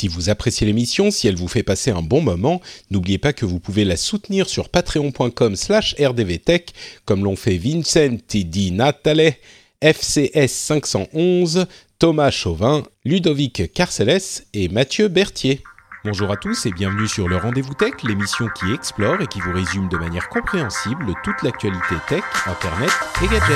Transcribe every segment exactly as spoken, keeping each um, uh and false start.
Si vous appréciez l'émission, si elle vous fait passer un bon moment, n'oubliez pas que vous pouvez la soutenir sur patreon.com slash rdvtech, comme l'ont fait Vincent Di Natale, F C S cinq cent onze, Thomas Chauvin, Ludovic Carcelles et Mathieu Berthier. Bonjour à tous et bienvenue sur le Rendez-vous Tech, l'émission qui explore et qui vous résume de manière compréhensible toute l'actualité tech, internet et gadgets.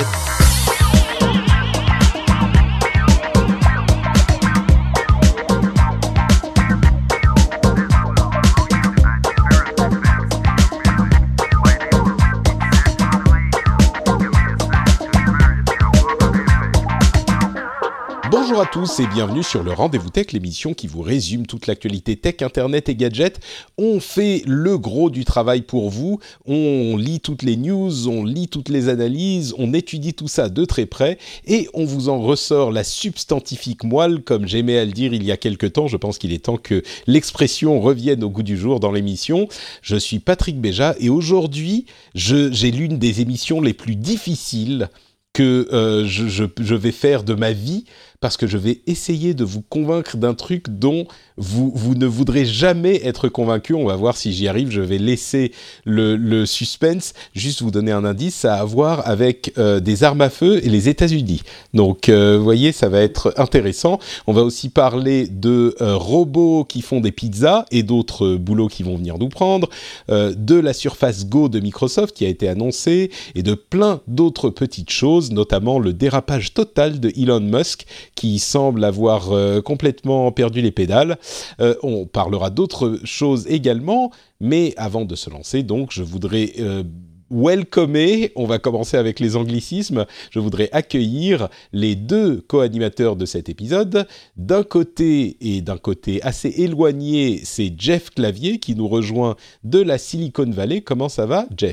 Bonjour à tous et bienvenue sur le Rendez-vous Tech, l'émission qui vous résume toute l'actualité tech, internet et gadgets. On fait le gros du travail pour vous, on lit toutes les news, on lit toutes les analyses, on étudie tout ça de très près et on vous en ressort la substantifique moelle, comme j'aimais à le dire il y a quelque temps. Je pense qu'il est temps que l'expression revienne au goût du jour dans l'émission. Je suis Patrick Béja et aujourd'hui, je, j'ai l'une des émissions les plus difficiles que euh, je, je, je vais faire de ma vie, parce que je vais essayer de vous convaincre d'un truc dont vous, vous ne voudrez jamais être convaincu. On va voir si j'y arrive. Je vais laisser le, le suspense. Juste vous donner un indice, ça a à voir avec euh, des armes à feu et les États-Unis. Donc, euh, vous voyez, ça va être intéressant. On va aussi parler de euh, robots qui font des pizzas et d'autres euh, boulots qui vont venir nous prendre, euh, de la Surface Go de Microsoft qui a été annoncée et de plein d'autres petites choses, notamment le dérapage total de Elon Musk qui semble avoir euh, complètement perdu les pédales. Euh, on parlera d'autres choses également, mais avant de se lancer, donc, je voudrais euh, welcomer, on va commencer avec les anglicismes, je voudrais accueillir les deux co-animateurs de cet épisode. D'un côté, et d'un côté assez éloigné, c'est Jeff Clavier qui nous rejoint de la Silicon Valley. Comment ça va, Jeff ?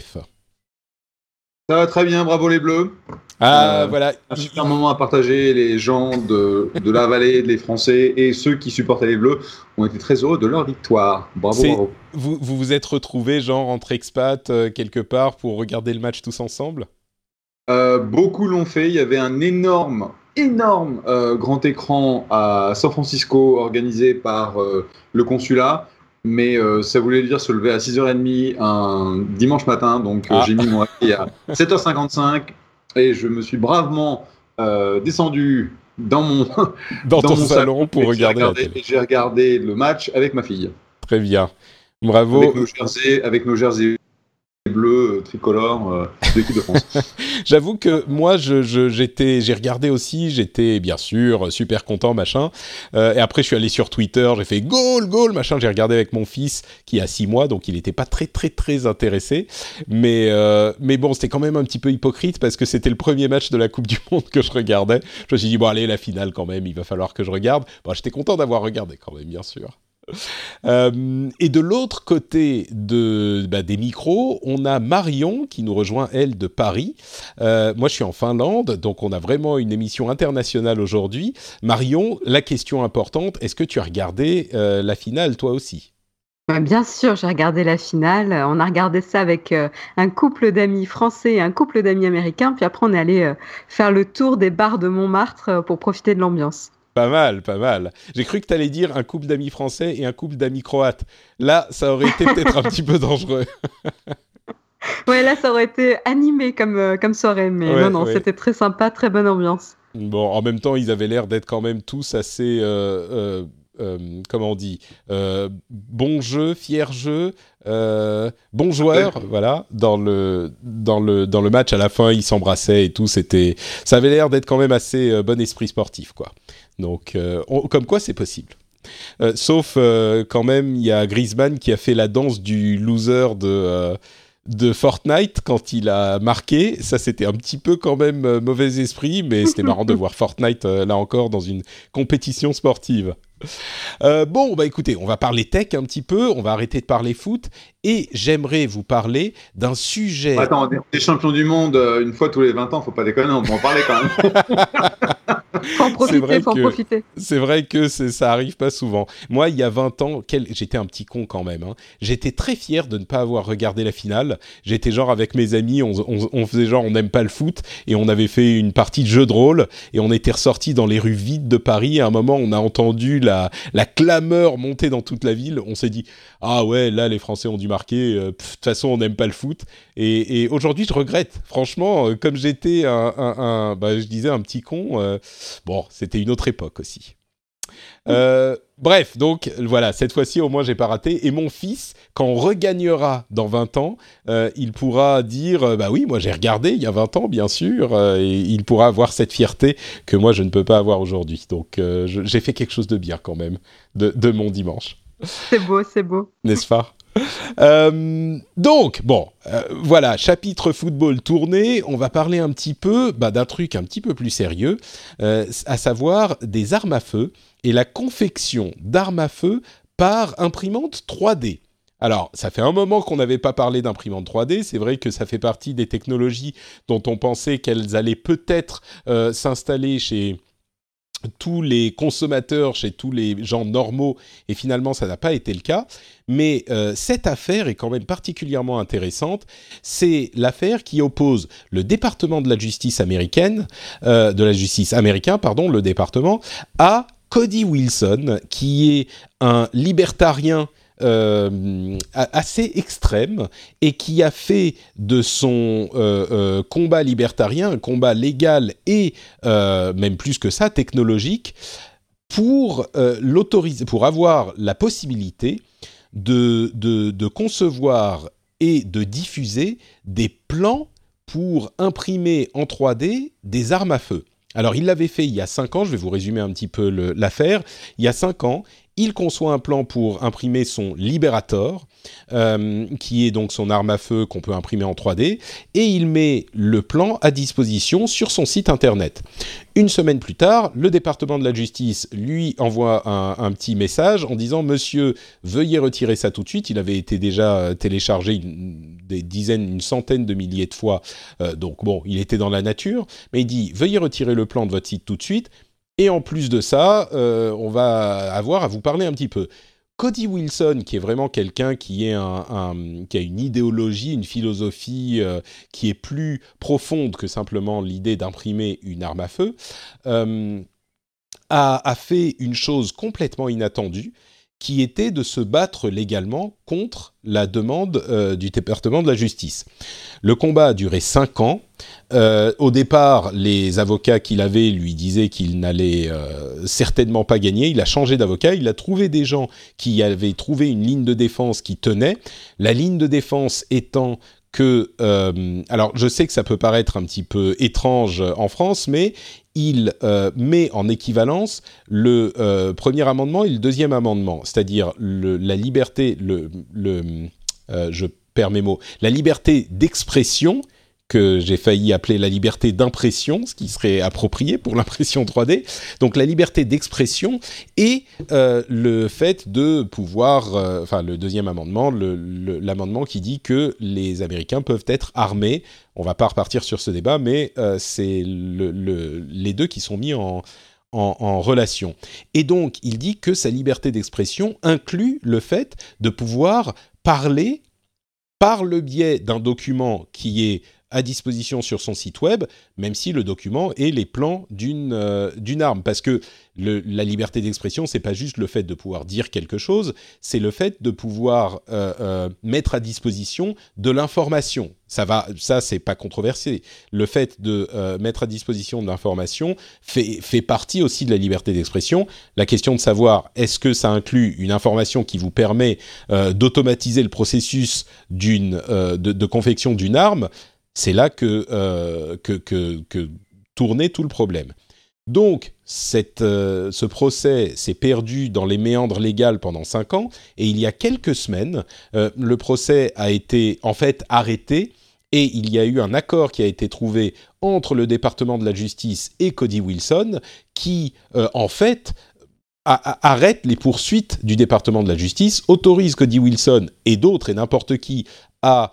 Ça va très bien, bravo les Bleus. Ah, euh, voilà. Un super moment à partager. Les gens de, de la vallée, les Français et ceux qui supportaient les Bleus ont été très heureux de leur victoire. Bravo, C'est, bravo. Vous, vous vous êtes retrouvés, genre, entre expats, euh, quelque part, pour regarder le match tous ensemble ? euh, Beaucoup l'ont fait. Il y avait un énorme, énorme euh, grand écran à San Francisco organisé par euh, le consulat. Mais euh, ça voulait dire se lever à six heures trente un dimanche matin. Donc euh, ah. j'ai mis mon réveil à sept heures cinquante-cinq et je me suis bravement euh, descendu dans mon, dans, dans ton mon salon, salon pour regarder, regardé, la télé. Et j'ai regardé le match avec ma fille. Très bien. Bravo. Avec nos jerseys, avec nos jerseys bleus, euh, tricolores euh, de l'équipe de France. J'avoue que moi, je, je, j'étais, j'ai regardé aussi, j'étais bien sûr super content, machin. Euh, et après, je suis allé sur Twitter, j'ai fait goal, goal, machin. J'ai regardé avec mon fils qui a six mois, donc il n'était pas très, très, très intéressé. Mais, euh, mais bon, c'était quand même un petit peu hypocrite parce que c'était le premier match de la Coupe du Monde que je regardais. Je me suis dit, bon, allez, la finale quand même, il va falloir que je regarde. Bon, j'étais content d'avoir regardé quand même, bien sûr. Euh, et de l'autre côté de, bah, des micros, on a Marion qui nous rejoint, elle, de Paris. Euh, moi, je suis en Finlande, donc on a vraiment une émission internationale aujourd'hui. Marion, la question importante, est-ce que tu as regardé euh, la finale, toi aussi ? Bien sûr, j'ai regardé la finale. On a regardé ça avec euh, un couple d'amis français et un couple d'amis américains. Puis après, on est allé euh, faire le tour des bars de Montmartre euh, pour profiter de l'ambiance. Pas mal, pas mal. J'ai cru que tu allais dire un couple d'amis français et un couple d'amis croates. Là, ça aurait été peut-être un petit peu dangereux. Ouais, là, ça aurait été animé comme, euh, comme soirée. Mais ouais, non, non, ouais. C'était très sympa, très bonne ambiance. Bon, en même temps, ils avaient l'air d'être quand même tous assez... Euh, euh, euh, comment on dit euh, bon jeu, fier jeu, euh, bon joueur, ouais. Voilà. Dans le, dans, le, dans le match, à la fin, ils s'embrassaient et tout. C'était, ça avait l'air d'être quand même assez euh, bon esprit sportif, quoi. Donc, euh, on, comme quoi, c'est possible. Euh, sauf, euh, quand même, il y a Griezmann qui a fait la danse du loser de, euh, de Fortnite quand il a marqué. Ça, c'était un petit peu quand même euh, mauvais esprit, mais c'était marrant de voir Fortnite, euh, là encore, dans une compétition sportive. Euh, bon, bah écoutez, on va parler tech un petit peu, on va arrêter de parler foot, et j'aimerais vous parler d'un sujet... Attends, des champions du monde, une fois tous les vingt ans, faut pas déconner, on peut en parler quand même. Faut en profiter, faut en que, profiter. C'est vrai que c'est, ça arrive pas souvent. Moi, il y a vingt ans, quel, j'étais un petit con quand même. Hein. J'étais très fier de ne pas avoir regardé la finale. J'étais genre avec mes amis, on, on, on faisait genre on n'aime pas le foot, et on avait fait une partie de jeu de rôle, et on était ressortis dans les rues vides de Paris. À un moment, on a entendu la la, la clameur monter dans toute la ville, on s'est dit « Ah ouais, là, les Français ont dû marquer. De toute façon, on n'aime pas le foot. » Et, et aujourd'hui, je regrette. Franchement, euh, comme j'étais un, un, un bah, je disais un petit con, euh, bon, c'était une autre époque aussi. Euh, bref, donc voilà, cette fois-ci au moins j'ai pas raté. Et mon fils, quand on regagnera dans vingt ans, euh, il pourra dire euh, bah oui, moi j'ai regardé il y a vingt ans, bien sûr, euh, et il pourra avoir cette fierté que moi je ne peux pas avoir aujourd'hui. Donc euh, je, j'ai fait quelque chose de bien quand même de, de mon dimanche. C'est beau, c'est beau. N'est-ce pas ? Euh, donc, bon, euh, voilà, chapitre football tourné, on va parler un petit peu bah, d'un truc un petit peu plus sérieux, euh, à savoir des armes à feu et la confection d'armes à feu par imprimante trois D. Alors, ça fait un moment qu'on n'avait pas parlé d'imprimante trois D, c'est vrai que ça fait partie des technologies dont on pensait qu'elles allaient peut-être euh, s'installer chez tous les consommateurs, chez tous les gens normaux, et finalement ça n'a pas été le cas. Mais euh, cette affaire est quand même particulièrement intéressante. C'est l'affaire qui oppose le département de la justice américaine, euh, de la justice américain, pardon, le département, à Cody Wilson, qui est un libertarien Euh, assez extrême et qui a fait de son euh, euh, combat libertarien un combat légal et euh, même plus que ça technologique pour euh, l'autoriser, pour avoir la possibilité de, de, de concevoir et de diffuser des plans pour imprimer en trois D des armes à feu. Alors il l'avait fait il y a cinq ans, je vais vous résumer un petit peu le, l'affaire. Il y a cinq ans, il conçoit un plan pour imprimer son Liberator, euh, qui est donc son arme à feu qu'on peut imprimer en trois D, et il met le plan à disposition sur son site internet. Une semaine plus tard, le département de la justice lui envoie un, un petit message en disant « Monsieur, veuillez retirer ça tout de suite ». Il avait été déjà téléchargé une, des dizaines, une centaine de milliers de fois, euh, donc bon, il était dans la nature, mais il dit « Veuillez retirer le plan de votre site tout de suite ». Et en plus de ça, euh, on va avoir à vous parler un petit peu. Cody Wilson, qui est vraiment quelqu'un qui, est un, un, qui a une idéologie, une philosophie euh, qui est plus profonde que simplement l'idée d'imprimer une arme à feu, euh, a, a fait une chose complètement inattendue, qui était de se battre légalement contre la demande euh, du département de la justice. Le combat a duré cinq ans. Euh, au départ, les avocats qu'il avait lui disaient qu'il n'allait euh, certainement pas gagner. Il a changé d'avocat. Il a trouvé des gens qui avaient trouvé une ligne de défense qui tenait. La ligne de défense étant que... Euh, alors, je sais que ça peut paraître un petit peu étrange en France, mais il euh, met en équivalence le euh, premier amendement et le deuxième amendement, c'est-à-dire le, la liberté, le, le, euh, je perds mes mots, la liberté d'expression, que j'ai failli appeler la liberté d'impression, ce qui serait approprié pour l'impression trois D, donc la liberté d'expression et euh, le fait de pouvoir, euh, enfin le deuxième amendement, le, le, l'amendement qui dit que les Américains peuvent être armés. On ne va pas repartir sur ce débat, mais euh, c'est le, le, les deux qui sont mis en, en, en relation. Et donc, il dit que sa liberté d'expression inclut le fait de pouvoir parler par le biais d'un document qui est à disposition sur son site web, même si le document est les plans d'une, euh, d'une arme. Parce que le, la liberté d'expression, c'est pas juste le fait de pouvoir dire quelque chose, c'est le fait de pouvoir euh, euh, mettre à disposition de l'information. Ça, va, ça, c'est pas controversé. Le fait de euh, mettre à disposition de l'information fait, fait partie aussi de la liberté d'expression. La question de savoir, est-ce que ça inclut une information qui vous permet euh, d'automatiser le processus d'une, euh, de, de confection d'une arme, c'est là que, euh, que, que, que tournait tout le problème. Donc, cette, euh, ce procès s'est perdu dans les méandres légaux pendant cinq ans, et il y a quelques semaines, euh, le procès a été en fait arrêté, et il y a eu un accord qui a été trouvé entre le département de la justice et Cody Wilson, qui, euh, en fait, a, a, arrête les poursuites du département de la justice, autorise Cody Wilson et d'autres, et n'importe qui, à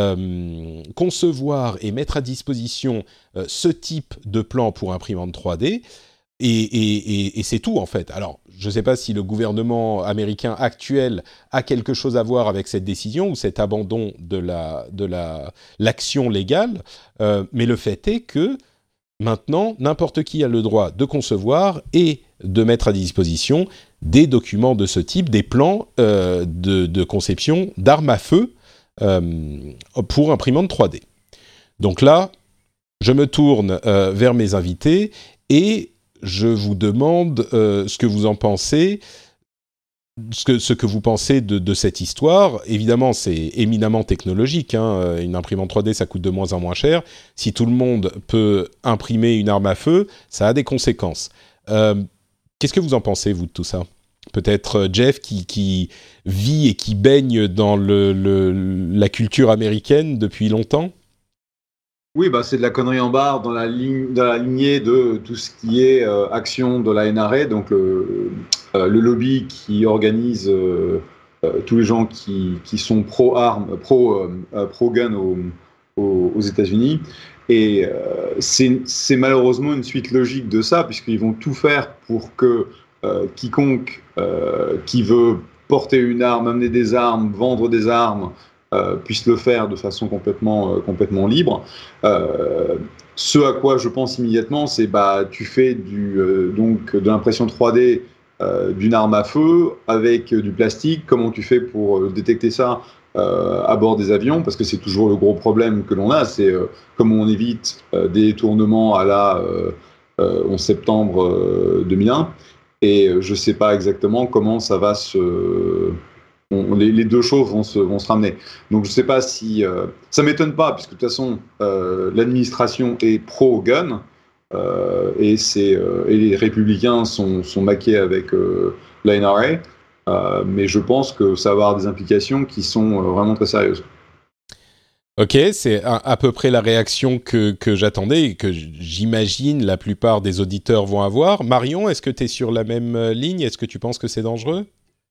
Euh, concevoir et mettre à disposition euh, ce type de plan pour imprimante trois D, et, et, et, et c'est tout en fait. Alors, je ne sais pas si le gouvernement américain actuel a quelque chose à voir avec cette décision ou cet abandon de, la, de la, l'action légale, euh, mais le fait est que maintenant, n'importe qui a le droit de concevoir et de mettre à disposition des documents de ce type, des plans euh, de, de conception d'armes à feu euh, pour imprimante trois D. Donc là, je me tourne euh, vers mes invités et je vous demande euh, ce que vous en pensez, ce que, ce que vous pensez de, de cette histoire. Évidemment, c'est éminemment technologique, hein. Une imprimante trois D, ça coûte de moins en moins cher. Si tout le monde peut imprimer une arme à feu, ça a des conséquences. Euh, qu'est-ce que vous en pensez, vous, de tout ça ? Peut-être Jeff, qui, qui vit et qui baigne dans le, le, la culture américaine depuis longtemps ? Oui, bah, c'est de la connerie en barre dans la, ligne, dans la lignée de tout ce qui est euh, action de la N R A, donc le, euh, le lobby qui organise euh, euh, tous les gens qui, qui sont pro-armes, pro, euh, pro-gun aux, aux, aux États-Unis. Et euh, c'est, c'est malheureusement une suite logique de ça, puisqu'ils vont tout faire pour que euh, quiconque euh, qui veut porter une arme, amener des armes, vendre des armes, Euh, puisse le faire de façon complètement, euh, complètement libre. Euh, ce à quoi je pense immédiatement, c'est bah, tu fais du, euh, donc, de l'impression trois D euh, d'une arme à feu avec euh, du plastique. Comment tu fais pour euh, détecter ça euh, à bord des avions ? Parce que c'est toujours le gros problème que l'on a, c'est euh, comment on évite euh, des tournements à la euh, euh, onze septembre euh, deux mille un. Et euh, je ne sais pas exactement comment ça va se... On, les, les deux choses vont se, vont se ramener. Donc je ne sais pas si... Euh, ça ne m'étonne pas, puisque de toute façon, euh, l'administration est pro-gun, euh, et, c'est, euh, et les républicains sont, sont maqués avec euh, la N R A, euh, mais je pense que ça va avoir des implications qui sont euh, vraiment très sérieuses. Ok, c'est à, à peu près la réaction que, que j'attendais et que j'imagine la plupart des auditeurs vont avoir. Marion, est-ce que tu es sur la même ligne ? Est-ce que tu penses que c'est dangereux ?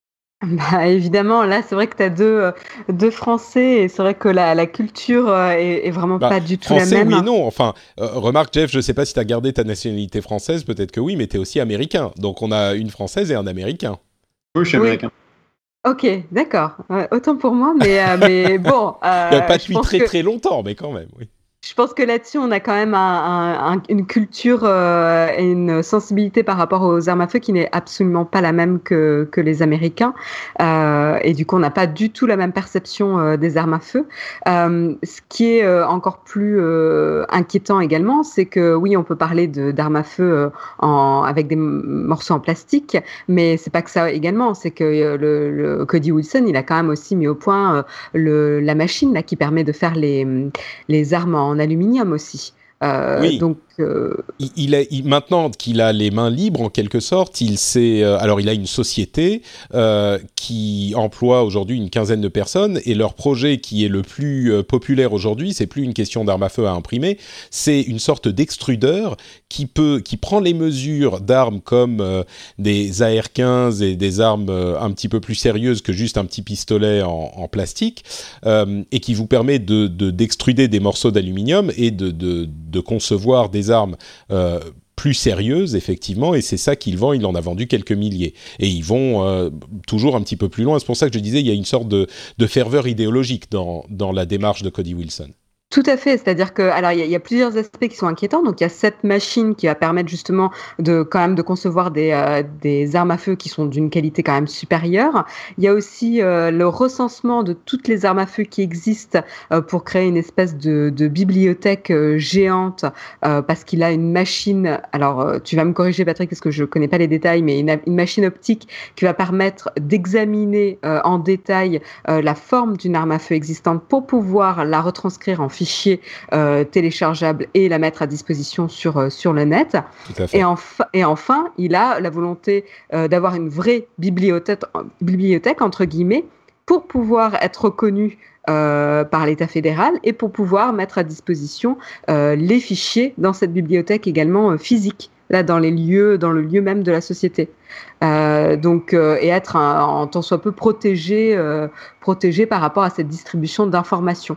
Bah, évidemment, là, c'est vrai que tu as deux, deux Français et c'est vrai que la, la culture est, est vraiment bah, pas du tout français, la même. Oui et non. Enfin, euh, remarque, Jeff, je ne sais pas si tu as gardé ta nationalité française, peut-être que oui, mais tu es aussi américain. Donc, on a une Française et un Américain. Oui, je suis oui. américain. Ok, d'accord. Euh, autant pour moi, mais, euh, mais bon. Euh, pas depuis très que... très longtemps, mais quand même, oui. Je pense que là-dessus, on a quand même un, un, un, une culture euh, et une sensibilité par rapport aux armes à feu qui n'est absolument pas la même que, que les Américains. Euh, et du coup, on n'a pas du tout la même perception euh, des armes à feu. Euh, ce qui est euh, encore plus euh, inquiétant également, c'est que oui, on peut parler de, d'armes à feu euh, en, avec des morceaux en plastique, mais c'est pas que ça également. C'est que euh, le, le Cody Wilson, il a quand même aussi mis au point euh, le, la machine là, qui permet de faire les, les armes en en aluminium aussi. Euh, oui. Donc, euh... il, il a, il, maintenant qu'il a les mains libres en quelque sorte, il s'est, euh, alors il a une société euh, qui emploie aujourd'hui une quinzaine de personnes et leur projet qui est le plus euh, populaire aujourd'hui, c'est plus une question d'arme à feu à imprimer, c'est une sorte d'extrudeur qui peut, qui prend les mesures d'armes comme euh, des A R quinze et des armes euh, un petit peu plus sérieuses que juste un petit pistolet en, en plastique euh, et qui vous permet de, de, d'extruder des morceaux d'aluminium et de, de, de concevoir des armes euh, plus sérieuses, effectivement, et c'est ça qu'il vend. Il en a vendu quelques milliers. Et ils vont euh, toujours un petit peu plus loin. C'est pour ça que je disais, il y a une sorte de, de ferveur idéologique dans, dans la démarche de Cody Wilson. Tout à fait, c'est-à-dire que alors il y, y a plusieurs aspects qui sont inquiétants. Donc il y a cette machine qui va permettre justement de quand même de concevoir des euh, des armes à feu qui sont d'une qualité quand même supérieure. Il y a aussi euh, le recensement de toutes les armes à feu qui existent euh, pour créer une espèce de, de bibliothèque euh, géante euh, parce qu'il a une machine. Alors euh, tu vas me corriger Patrick parce que je connais pas les détails, mais une, une machine optique qui va permettre d'examiner euh, en détail euh, la forme d'une arme à feu existante pour pouvoir la retranscrire en fichier euh, téléchargeable et la mettre à disposition sur, euh, sur le net. Tout à fait. Et, enf- et enfin, il a la volonté euh, d'avoir une vraie bibliothèque, bibliothèque, entre guillemets, pour pouvoir être reconnu euh, par l'État fédéral et pour pouvoir mettre à disposition euh, les fichiers dans cette bibliothèque également euh, physique, là dans les lieux, dans le lieu même de la société. Euh, donc euh, et être un, en tant soit peu protégé, euh, protégé par rapport à cette distribution d'informations.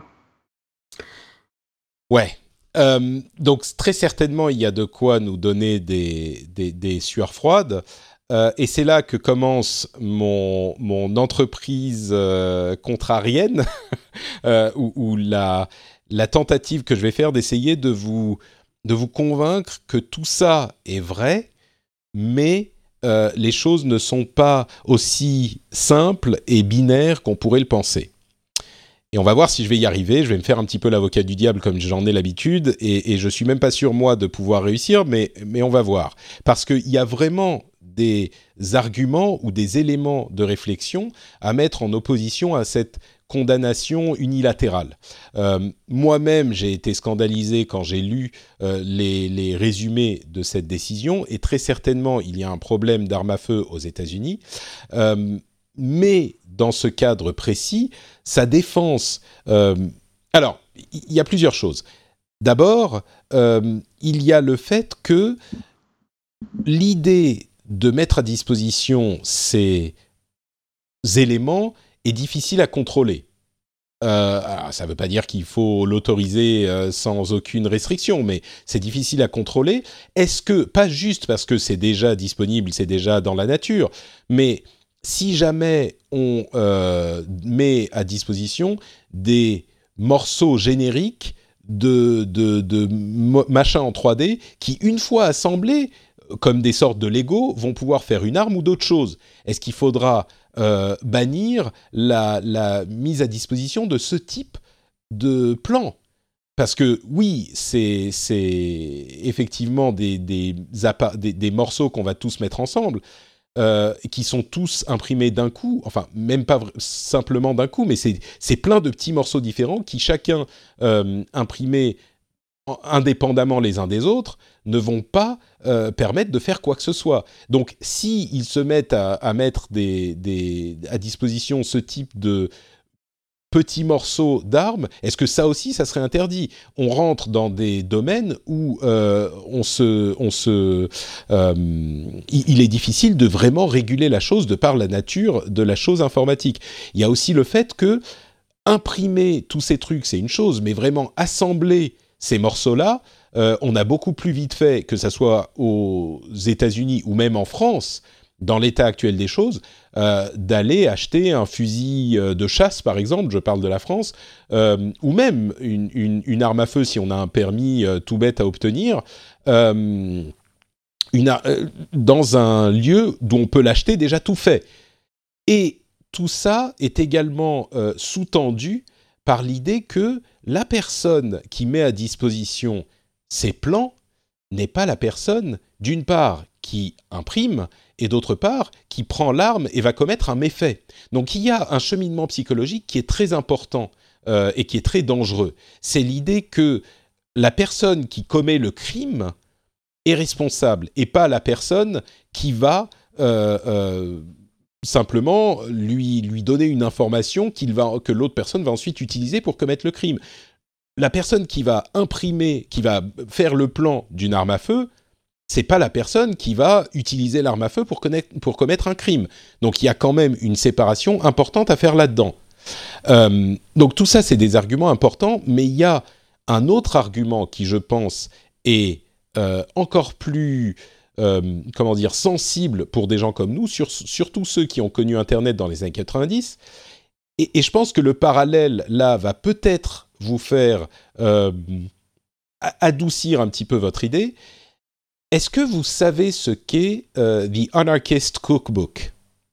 Ouais. Euh, donc très certainement, il y a de quoi nous donner des, des, des sueurs froides. Euh, et c'est là que commence mon, mon entreprise euh, contrarienne, euh, où, où la, la tentative que je vais faire d'essayer de vous, de vous convaincre que tout ça est vrai, mais euh, les choses ne sont pas aussi simples et binaires qu'on pourrait le penser. Et on va voir si je vais y arriver. Je vais me faire un petit peu l'avocat du diable comme j'en ai l'habitude. Et, et je ne suis même pas sûr, moi, de pouvoir réussir, mais, mais on va voir. Parce qu'il y a vraiment des arguments ou des éléments de réflexion à mettre en opposition à cette condamnation unilatérale. Euh, moi-même, j'ai été scandalisé quand j'ai lu euh, les, les résumés de cette décision. Et très certainement, il y a un problème d'armes à feu aux États-Unis. Euh, mais dans ce cadre précis, sa défense... Euh, alors, il y a plusieurs choses. D'abord, euh, il y a le fait que l'idée de mettre à disposition ces éléments est difficile à contrôler. Euh, alors, ça ne veut pas dire qu'il faut l'autoriser euh, sans aucune restriction, mais c'est difficile à contrôler. Est-ce que, pas juste parce que c'est déjà disponible, c'est déjà dans la nature, mais... si jamais on euh, met à disposition des morceaux génériques de, de, de machins en trois D qui, une fois assemblés, comme des sortes de Lego, vont pouvoir faire une arme ou d'autres choses. Est-ce qu'il faudra euh, bannir la, la mise à disposition de ce type de plan ? Parce que oui, c'est, c'est effectivement des, des, des, des morceaux qu'on va tous mettre ensemble, Euh, qui sont tous imprimés d'un coup, enfin même pas v- simplement d'un coup, mais c'est, c'est plein de petits morceaux différents qui chacun euh, imprimés en- indépendamment les uns des autres ne vont pas euh, permettre de faire quoi que ce soit. Donc si ils se mettent à, à mettre des, des, à disposition ce type de petits morceaux d'armes, est-ce que ça aussi, ça serait interdit ? On rentre dans des domaines où euh, on se, on se, euh, il, il est difficile de vraiment réguler la chose de par la nature de la chose informatique. Il y a aussi le fait que imprimer tous ces trucs, c'est une chose, mais vraiment assembler ces morceaux-là, euh, on a beaucoup plus vite fait, que ça soit aux États-Unis ou même en France, dans l'état actuel des choses, euh, d'aller acheter un fusil de chasse, par exemple, je parle de la France, euh, ou même une, une, une arme à feu si on a un permis euh, tout bête à obtenir, euh, une, euh, dans un lieu d'où on peut l'acheter déjà tout fait. Et tout ça est également euh, sous-tendu par l'idée que la personne qui met à disposition ces plans n'est pas la personne, d'une part, qui imprime, et d'autre part, qui prend l'arme et va commettre un méfait. Donc il y a un cheminement psychologique qui est très important euh, et qui est très dangereux. C'est l'idée que la personne qui commet le crime est responsable, et pas la personne qui va euh, euh, simplement lui, lui donner une information qu'il va, que l'autre personne va ensuite utiliser pour commettre le crime. La personne qui va imprimer, qui va faire le plan d'une arme à feu, c'est pas la personne qui va utiliser l'arme à feu pour, connaître, pour commettre un crime. Donc il y a quand même une séparation importante à faire là-dedans. Euh, donc tout ça, c'est des arguments importants, mais il y a un autre argument qui, je pense, est euh, encore plus, euh, comment dire, sensible pour des gens comme nous, sur, surtout ceux qui ont connu Internet dans les années quatre-vingt-dix. Et, et je pense que le parallèle, là, va peut-être vous faire euh, adoucir un petit peu votre idée. Est-ce que vous savez ce qu'est euh, The Anarchist Cookbook ?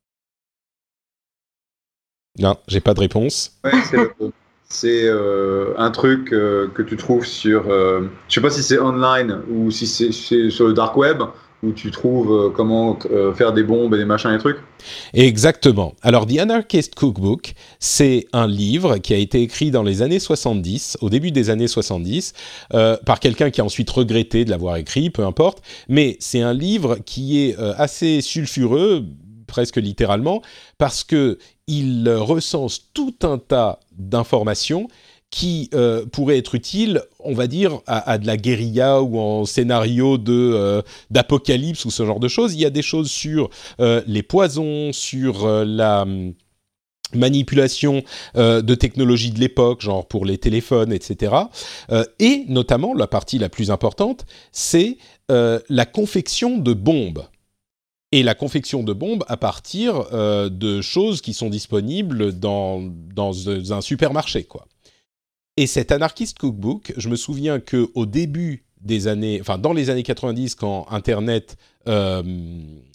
Non, j'ai pas de réponse. Ouais, c'est, le- c'est euh, un truc euh, que tu trouves sur, euh, je sais pas si c'est online ou si c'est, c'est sur le dark web, où tu trouves euh, comment euh, faire des bombes et des machins et trucs. Exactement. Alors, The Anarchist Cookbook, c'est un livre qui a été écrit dans les années soixante-dix, au début des années soixante-dix, euh, par quelqu'un qui a ensuite regretté de l'avoir écrit, peu importe. Mais c'est un livre qui est euh, assez sulfureux, presque littéralement, parce que il recense tout un tas d'informations qui euh, pourraient être utiles, on va dire, à, à de la guérilla ou en scénario de, euh, d'apocalypse ou ce genre de choses. Il y a des choses sur euh, les poisons, sur euh, la hum, manipulation euh, de technologies de l'époque, genre pour les téléphones, et cetera. Euh, et notamment, la partie la plus importante, c'est euh, la confection de bombes. Et la confection de bombes à partir euh, de choses qui sont disponibles dans, dans un supermarché, quoi. Et cet Anarchist Cookbook, je me souviens qu'au début des années, enfin dans les années quatre-vingt-dix, quand Internet euh,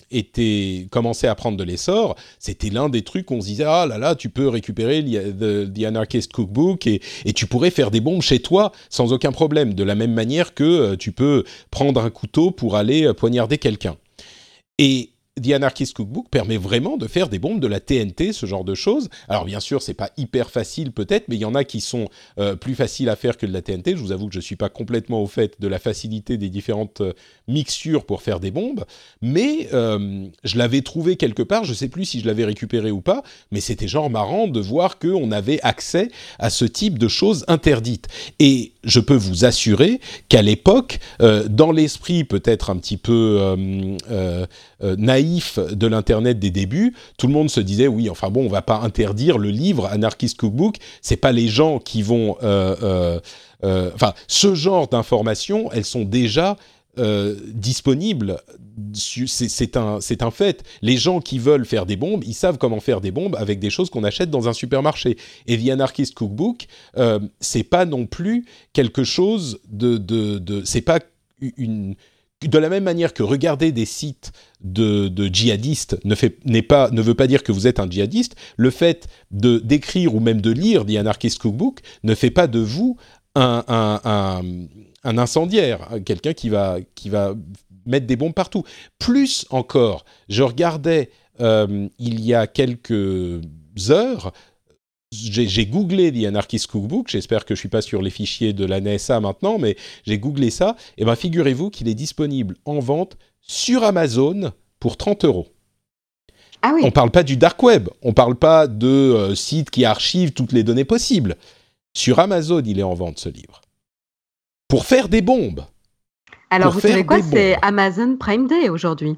était commençait à prendre de l'essor, c'était l'un des trucs qu'on se disait ah là là, tu peux récupérer the, the Anarchist Cookbook et, et tu pourrais faire des bombes chez toi sans aucun problème, de la même manière que euh, tu peux prendre un couteau pour aller euh, poignarder quelqu'un. Et The Anarchist Cookbook permet vraiment de faire des bombes de la T N T, ce genre de choses. Alors bien sûr, c'est pas hyper facile peut-être, mais il y en a qui sont euh, plus faciles à faire que de la T N T. Je vous avoue que je suis pas complètement au fait de la facilité des différentes euh, mixtures pour faire des bombes, mais euh, je l'avais trouvé quelque part, je sais plus si je l'avais récupéré ou pas, mais c'était genre marrant de voir qu'on avait accès à ce type de choses interdites. Et je peux vous assurer qu'à l'époque, euh, dans l'esprit peut-être un petit peu euh, euh, euh, naïf de l'internet des débuts, tout le monde se disait oui, enfin bon, on va pas interdire le livre Anarchist Cookbook, c'est pas les gens qui vont euh, euh, euh, enfin ce genre d'informations, elles sont déjà euh, disponibles, c'est, c'est un c'est un fait. Les gens qui veulent faire des bombes, ils savent comment faire des bombes avec des choses qu'on achète dans un supermarché. Et The Anarchist Cookbook, euh, c'est pas non plus quelque chose de de, de c'est pas une de la même manière que regarder des sites de, de djihadistes ne, fait, n'est pas, ne veut pas dire que vous êtes un djihadiste, le fait de, d'écrire ou même de lire The Anarchist Cookbook ne fait pas de vous un, un, un, un incendiaire, quelqu'un qui va, qui va mettre des bombes partout. Plus encore, je regardais euh, il y a quelques heures, J'ai, j'ai googlé The Anarchist Cookbook, j'espère que je ne suis pas sur les fichiers de la N S A maintenant, mais j'ai googlé ça, et bien figurez-vous qu'il est disponible en vente sur Amazon pour trente euros. Ah oui. On ne parle pas du dark web, on ne parle pas de euh, sites qui archivent toutes les données possibles. Sur Amazon, il est en vente ce livre. Pour faire des bombes. Alors pour vous savez quoi, c'est bombes. Amazon Prime Day aujourd'hui.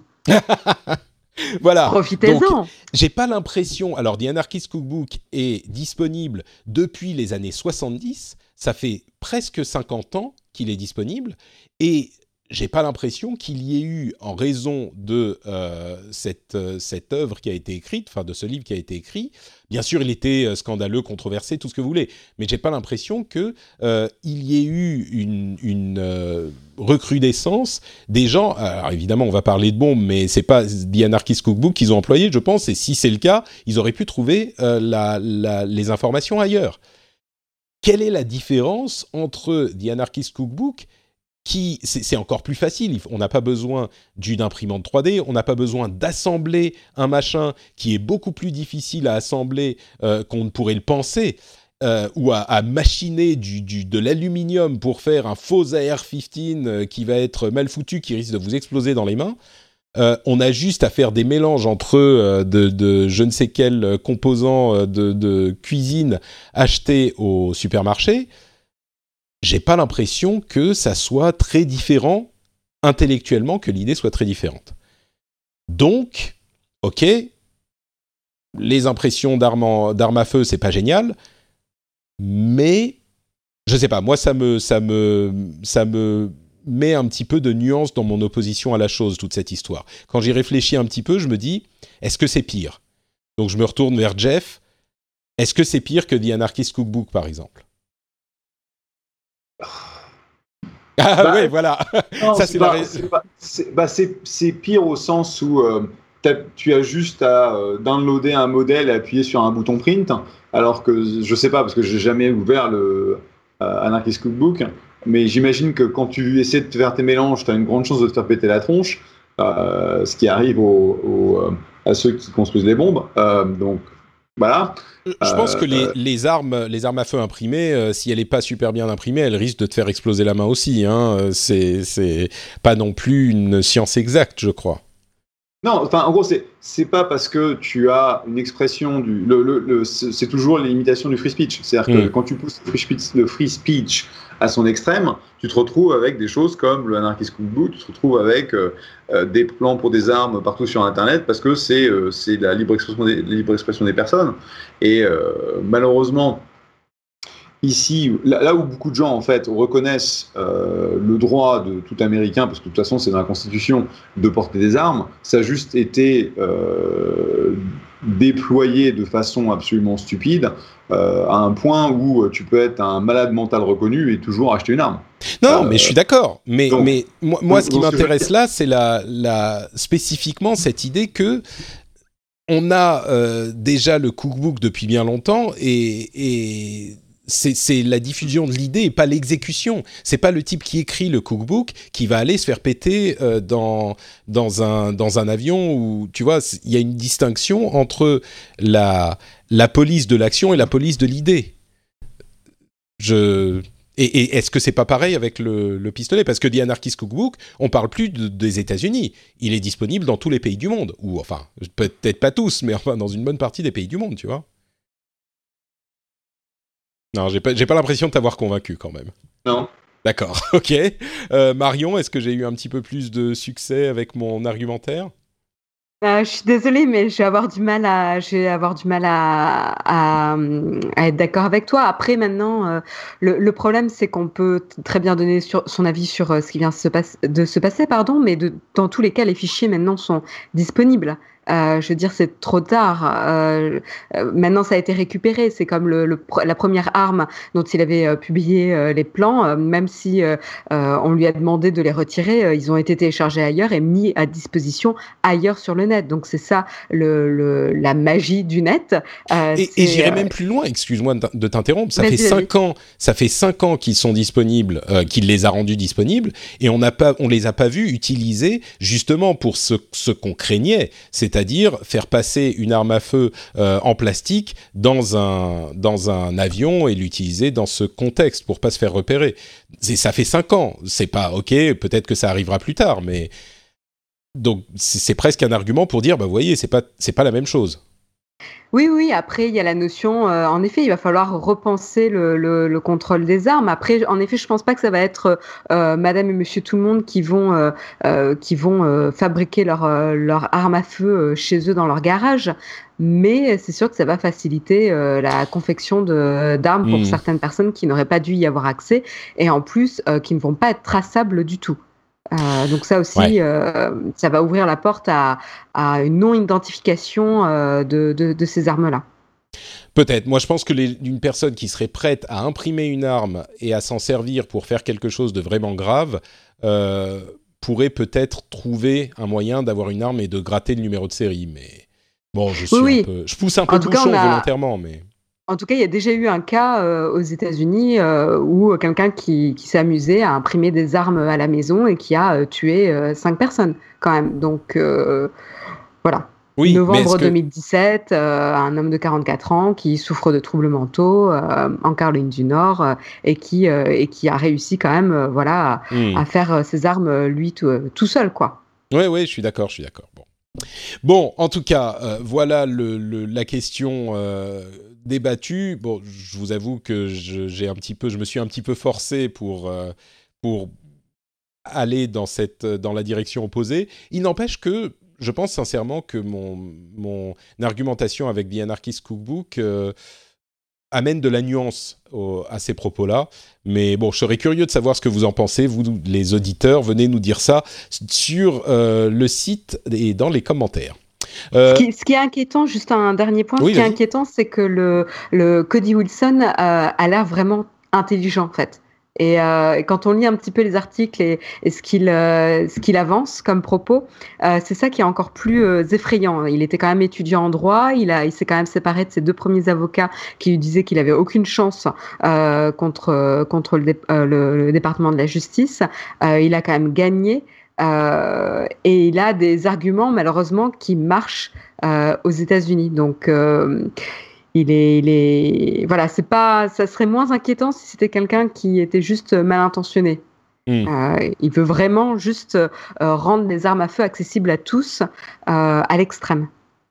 Voilà. Profitez-en. Donc, j'ai pas l'impression. Alors, The Anarchist Cookbook est disponible depuis les années soixante-dix. Ça fait presque cinquante ans qu'il est disponible. Et j'ai pas l'impression qu'il y ait eu, en raison de euh, cette, euh, cette œuvre qui a été écrite, enfin de ce livre qui a été écrit, bien sûr, il était euh, scandaleux, controversé, tout ce que vous voulez, mais j'ai pas l'impression qu'il euh, y ait eu une, une euh, recrudescence des gens. Alors évidemment, on va parler de bombes, mais c'est pas The Anarchist Cookbook qu'ils ont employé, je pense, et si c'est le cas, ils auraient pu trouver euh, la, la, les informations ailleurs. Quelle est la différence entre The Anarchist Cookbook qui, c'est, c'est encore plus facile, on n'a pas besoin d'une imprimante trois D, on n'a pas besoin d'assembler un machin qui est beaucoup plus difficile à assembler euh, qu'on ne pourrait le penser, euh, ou à, à machiner du, du, de l'aluminium pour faire un faux A R quinze euh, qui va être mal foutu, qui risque de vous exploser dans les mains. Euh, on a juste à faire des mélanges entre euh, de, de je ne sais quels composants euh, de, de cuisine achetés au supermarché. J'ai pas l'impression que ça soit très différent intellectuellement, que l'idée soit très différente. Donc, ok, les impressions d'armes, en, d'armes à feu, c'est pas génial, mais je sais pas, moi ça me, ça me, ça me met un petit peu de nuance dans mon opposition à la chose, toute cette histoire. Quand j'y réfléchis un petit peu, je me dis, est-ce que c'est pire ? Donc je me retourne vers Jeff, est-ce que c'est pire que The Anarchist Cookbook, par exemple ? Ah bah, ouais, voilà. Non, ça, c'est, c'est, pas, la... c'est, pas, c'est, bah, c'est, c'est pire au sens où euh, tu as juste à euh, downloader un modèle et appuyer sur un bouton print, alors que je sais pas, parce que j'ai jamais ouvert le euh, Anarchist Cookbook, mais j'imagine que quand tu essaies de faire tes mélanges, tu as une grande chance de te faire péter la tronche, euh, ce qui arrive aux, aux, à ceux qui construisent les bombes. Euh, donc voilà. Je pense euh, que les, les, armes, les armes à feu imprimées, euh, si elle n'est pas super bien imprimée, elle risque de te faire exploser la main aussi. Hein. C'est, c'est pas non plus une science exacte, je crois. Non, enfin, en gros, c'est, c'est pas parce que tu as une expression du. Le, le, le, c'est, c'est toujours les limitations du free speech. C'est-à-dire que mmh. quand tu pousses le free, speech, le free speech à son extrême, tu te retrouves avec des choses comme le Anarchist Cookbook, tu te retrouves avec euh, euh, des plans pour des armes partout sur Internet parce que c'est, euh, c'est la libre expression des, la libre expression des personnes. Et euh, malheureusement, ici, là, là où beaucoup de gens en fait reconnaissent euh, le droit de tout Américain, parce que de toute façon c'est dans la Constitution, de porter des armes, ça a juste été euh, déployé de façon absolument stupide, euh, à un point où tu peux être un malade mental reconnu et toujours acheter une arme. Non, euh, mais je suis d'accord. Mais, donc, mais moi, moi donc, ce qui m'intéresse je... là, c'est la, la, spécifiquement cette idée que on a euh, déjà le cookbook depuis bien longtemps et, et c'est, c'est la diffusion de l'idée et pas l'exécution. C'est pas le type qui écrit le cookbook qui va aller se faire péter euh, dans, dans, un, dans un avion où, tu vois, il y a une distinction entre la, la police de l'action et la police de l'idée. Je... Et, et est-ce que c'est pas pareil avec le, le pistolet ? Parce que The Anarchist Cookbook, on parle plus de, des États-Unis. Il est disponible dans tous les pays du monde, ou enfin peut-être pas tous, mais enfin dans une bonne partie des pays du monde, tu vois. Non, j'ai pas, j'ai pas l'impression de t'avoir convaincu quand même. Non. D'accord, ok. Euh, Marion, est-ce que j'ai eu un petit peu plus de succès avec mon argumentaire ? Euh, je suis désolée, mais je vais avoir du mal à, je vais avoir du mal à, à, à être d'accord avec toi. Après, maintenant, euh, le, le problème, c'est qu'on peut très bien donner sur, son avis sur euh, ce qui vient se passe, de se passer, pardon, mais de, dans tous les cas, les fichiers maintenant sont disponibles. Euh, je veux dire, c'est trop tard. Euh, euh, maintenant, ça a été récupéré. C'est comme le, le, la première arme dont il avait euh, publié euh, les plans. Euh, même si euh, euh, on lui a demandé de les retirer, euh, ils ont été téléchargés ailleurs et mis à disposition ailleurs sur le net. Donc, c'est ça le, le, la magie du net. Euh, et, et j'irai euh... même plus loin. Excuse-moi de t'interrompre. Ça vas-y, fait cinq ans. Ça fait cinq ans qu'ils sont disponibles, euh, qu'il les a rendus disponibles, et on n'a pas, on les a pas vus utilisés justement pour ce, ce qu'on craignait. C'est C'est-à-dire faire passer une arme à feu euh, en plastique dans un, dans un avion et l'utiliser dans ce contexte pour pas se faire repérer. C'est, ça fait cinq ans. C'est pas OK, peut-être que ça arrivera plus tard, mais donc c'est, c'est presque un argument pour dire, bah vous voyez, c'est pas, c'est pas la même chose. Oui, oui, après, il y a la notion, euh, en effet, il va falloir repenser le, le, le contrôle des armes. Après, en effet, je pense pas que ça va être euh, madame et monsieur tout le monde qui vont, euh, euh, qui vont euh, fabriquer leur, euh, leur arme à feu euh, chez eux dans leur garage. Mais c'est sûr que ça va faciliter euh, la confection de, d'armes pour mmh. certaines personnes qui n'auraient pas dû y avoir accès et en plus, euh, qui ne vont pas être traçables du tout. Euh, donc ça aussi, ouais. euh, ça va ouvrir la porte à, à une non-identification euh, de, de, de ces armes-là. Peut-être. Moi, je pense que les, une personne qui serait prête à imprimer une arme et à s'en servir pour faire quelque chose de vraiment grave euh, pourrait peut-être trouver un moyen d'avoir une arme et de gratter le numéro de série. Mais bon, je suis oui, un oui. peu, je pousse un peu le bouchon a... volontairement, mais. En tout cas, il y a déjà eu un cas euh, aux États-Unis euh, où quelqu'un qui, qui s'est amusé à imprimer des armes à la maison et qui a euh, tué euh, cinq personnes, quand même. Donc, euh, voilà. Oui, Novembre que... deux mille dix-sept, euh, un homme de quarante-quatre ans qui souffre de troubles mentaux euh, en Caroline du Nord euh, et, qui, euh, et qui a réussi quand même euh, voilà, à, mmh. à faire ses armes, lui, tout, euh, tout seul, quoi. Oui, oui, je suis d'accord, je suis d'accord. Bon. Bon, en tout cas, euh, voilà le, le, la question euh, débattue. Bon, je vous avoue que je, j'ai un petit peu, je me suis un petit peu forcé pour, euh, pour aller dans, cette, dans la direction opposée. Il n'empêche que je pense sincèrement que mon, mon argumentation avec The Anarchist Cookbook euh, amène de la nuance au, à ces propos-là. Mais bon, je serais curieux de savoir ce que vous en pensez. Vous, les auditeurs, venez nous dire ça sur euh, le site et dans les commentaires. Euh... Ce, qui, ce qui est inquiétant, juste un dernier point, oui, ce qui vas-y. est inquiétant, c'est que le, le Cody Wilson euh, a l'air vraiment intelligent, en fait. Et, euh, et quand on lit un petit peu les articles et, et ce qu'il euh, ce qu'il avance comme propos, euh, c'est ça qui est encore plus euh, effrayant. Il était quand même étudiant en droit, il a il s'est quand même séparé de ses deux premiers avocats qui lui disaient qu'il avait aucune chance euh, contre contre le, dé, euh, le, le département de la justice. Euh, il a quand même gagné. Euh, et il a des arguments malheureusement qui marchent euh, aux États-Unis. Donc euh, il est, il est, voilà, c'est pas, ça serait moins inquiétant si c'était quelqu'un qui était juste mal intentionné. Mmh. Euh, il veut vraiment juste euh, rendre les armes à feu accessibles à tous euh, à l'extrême.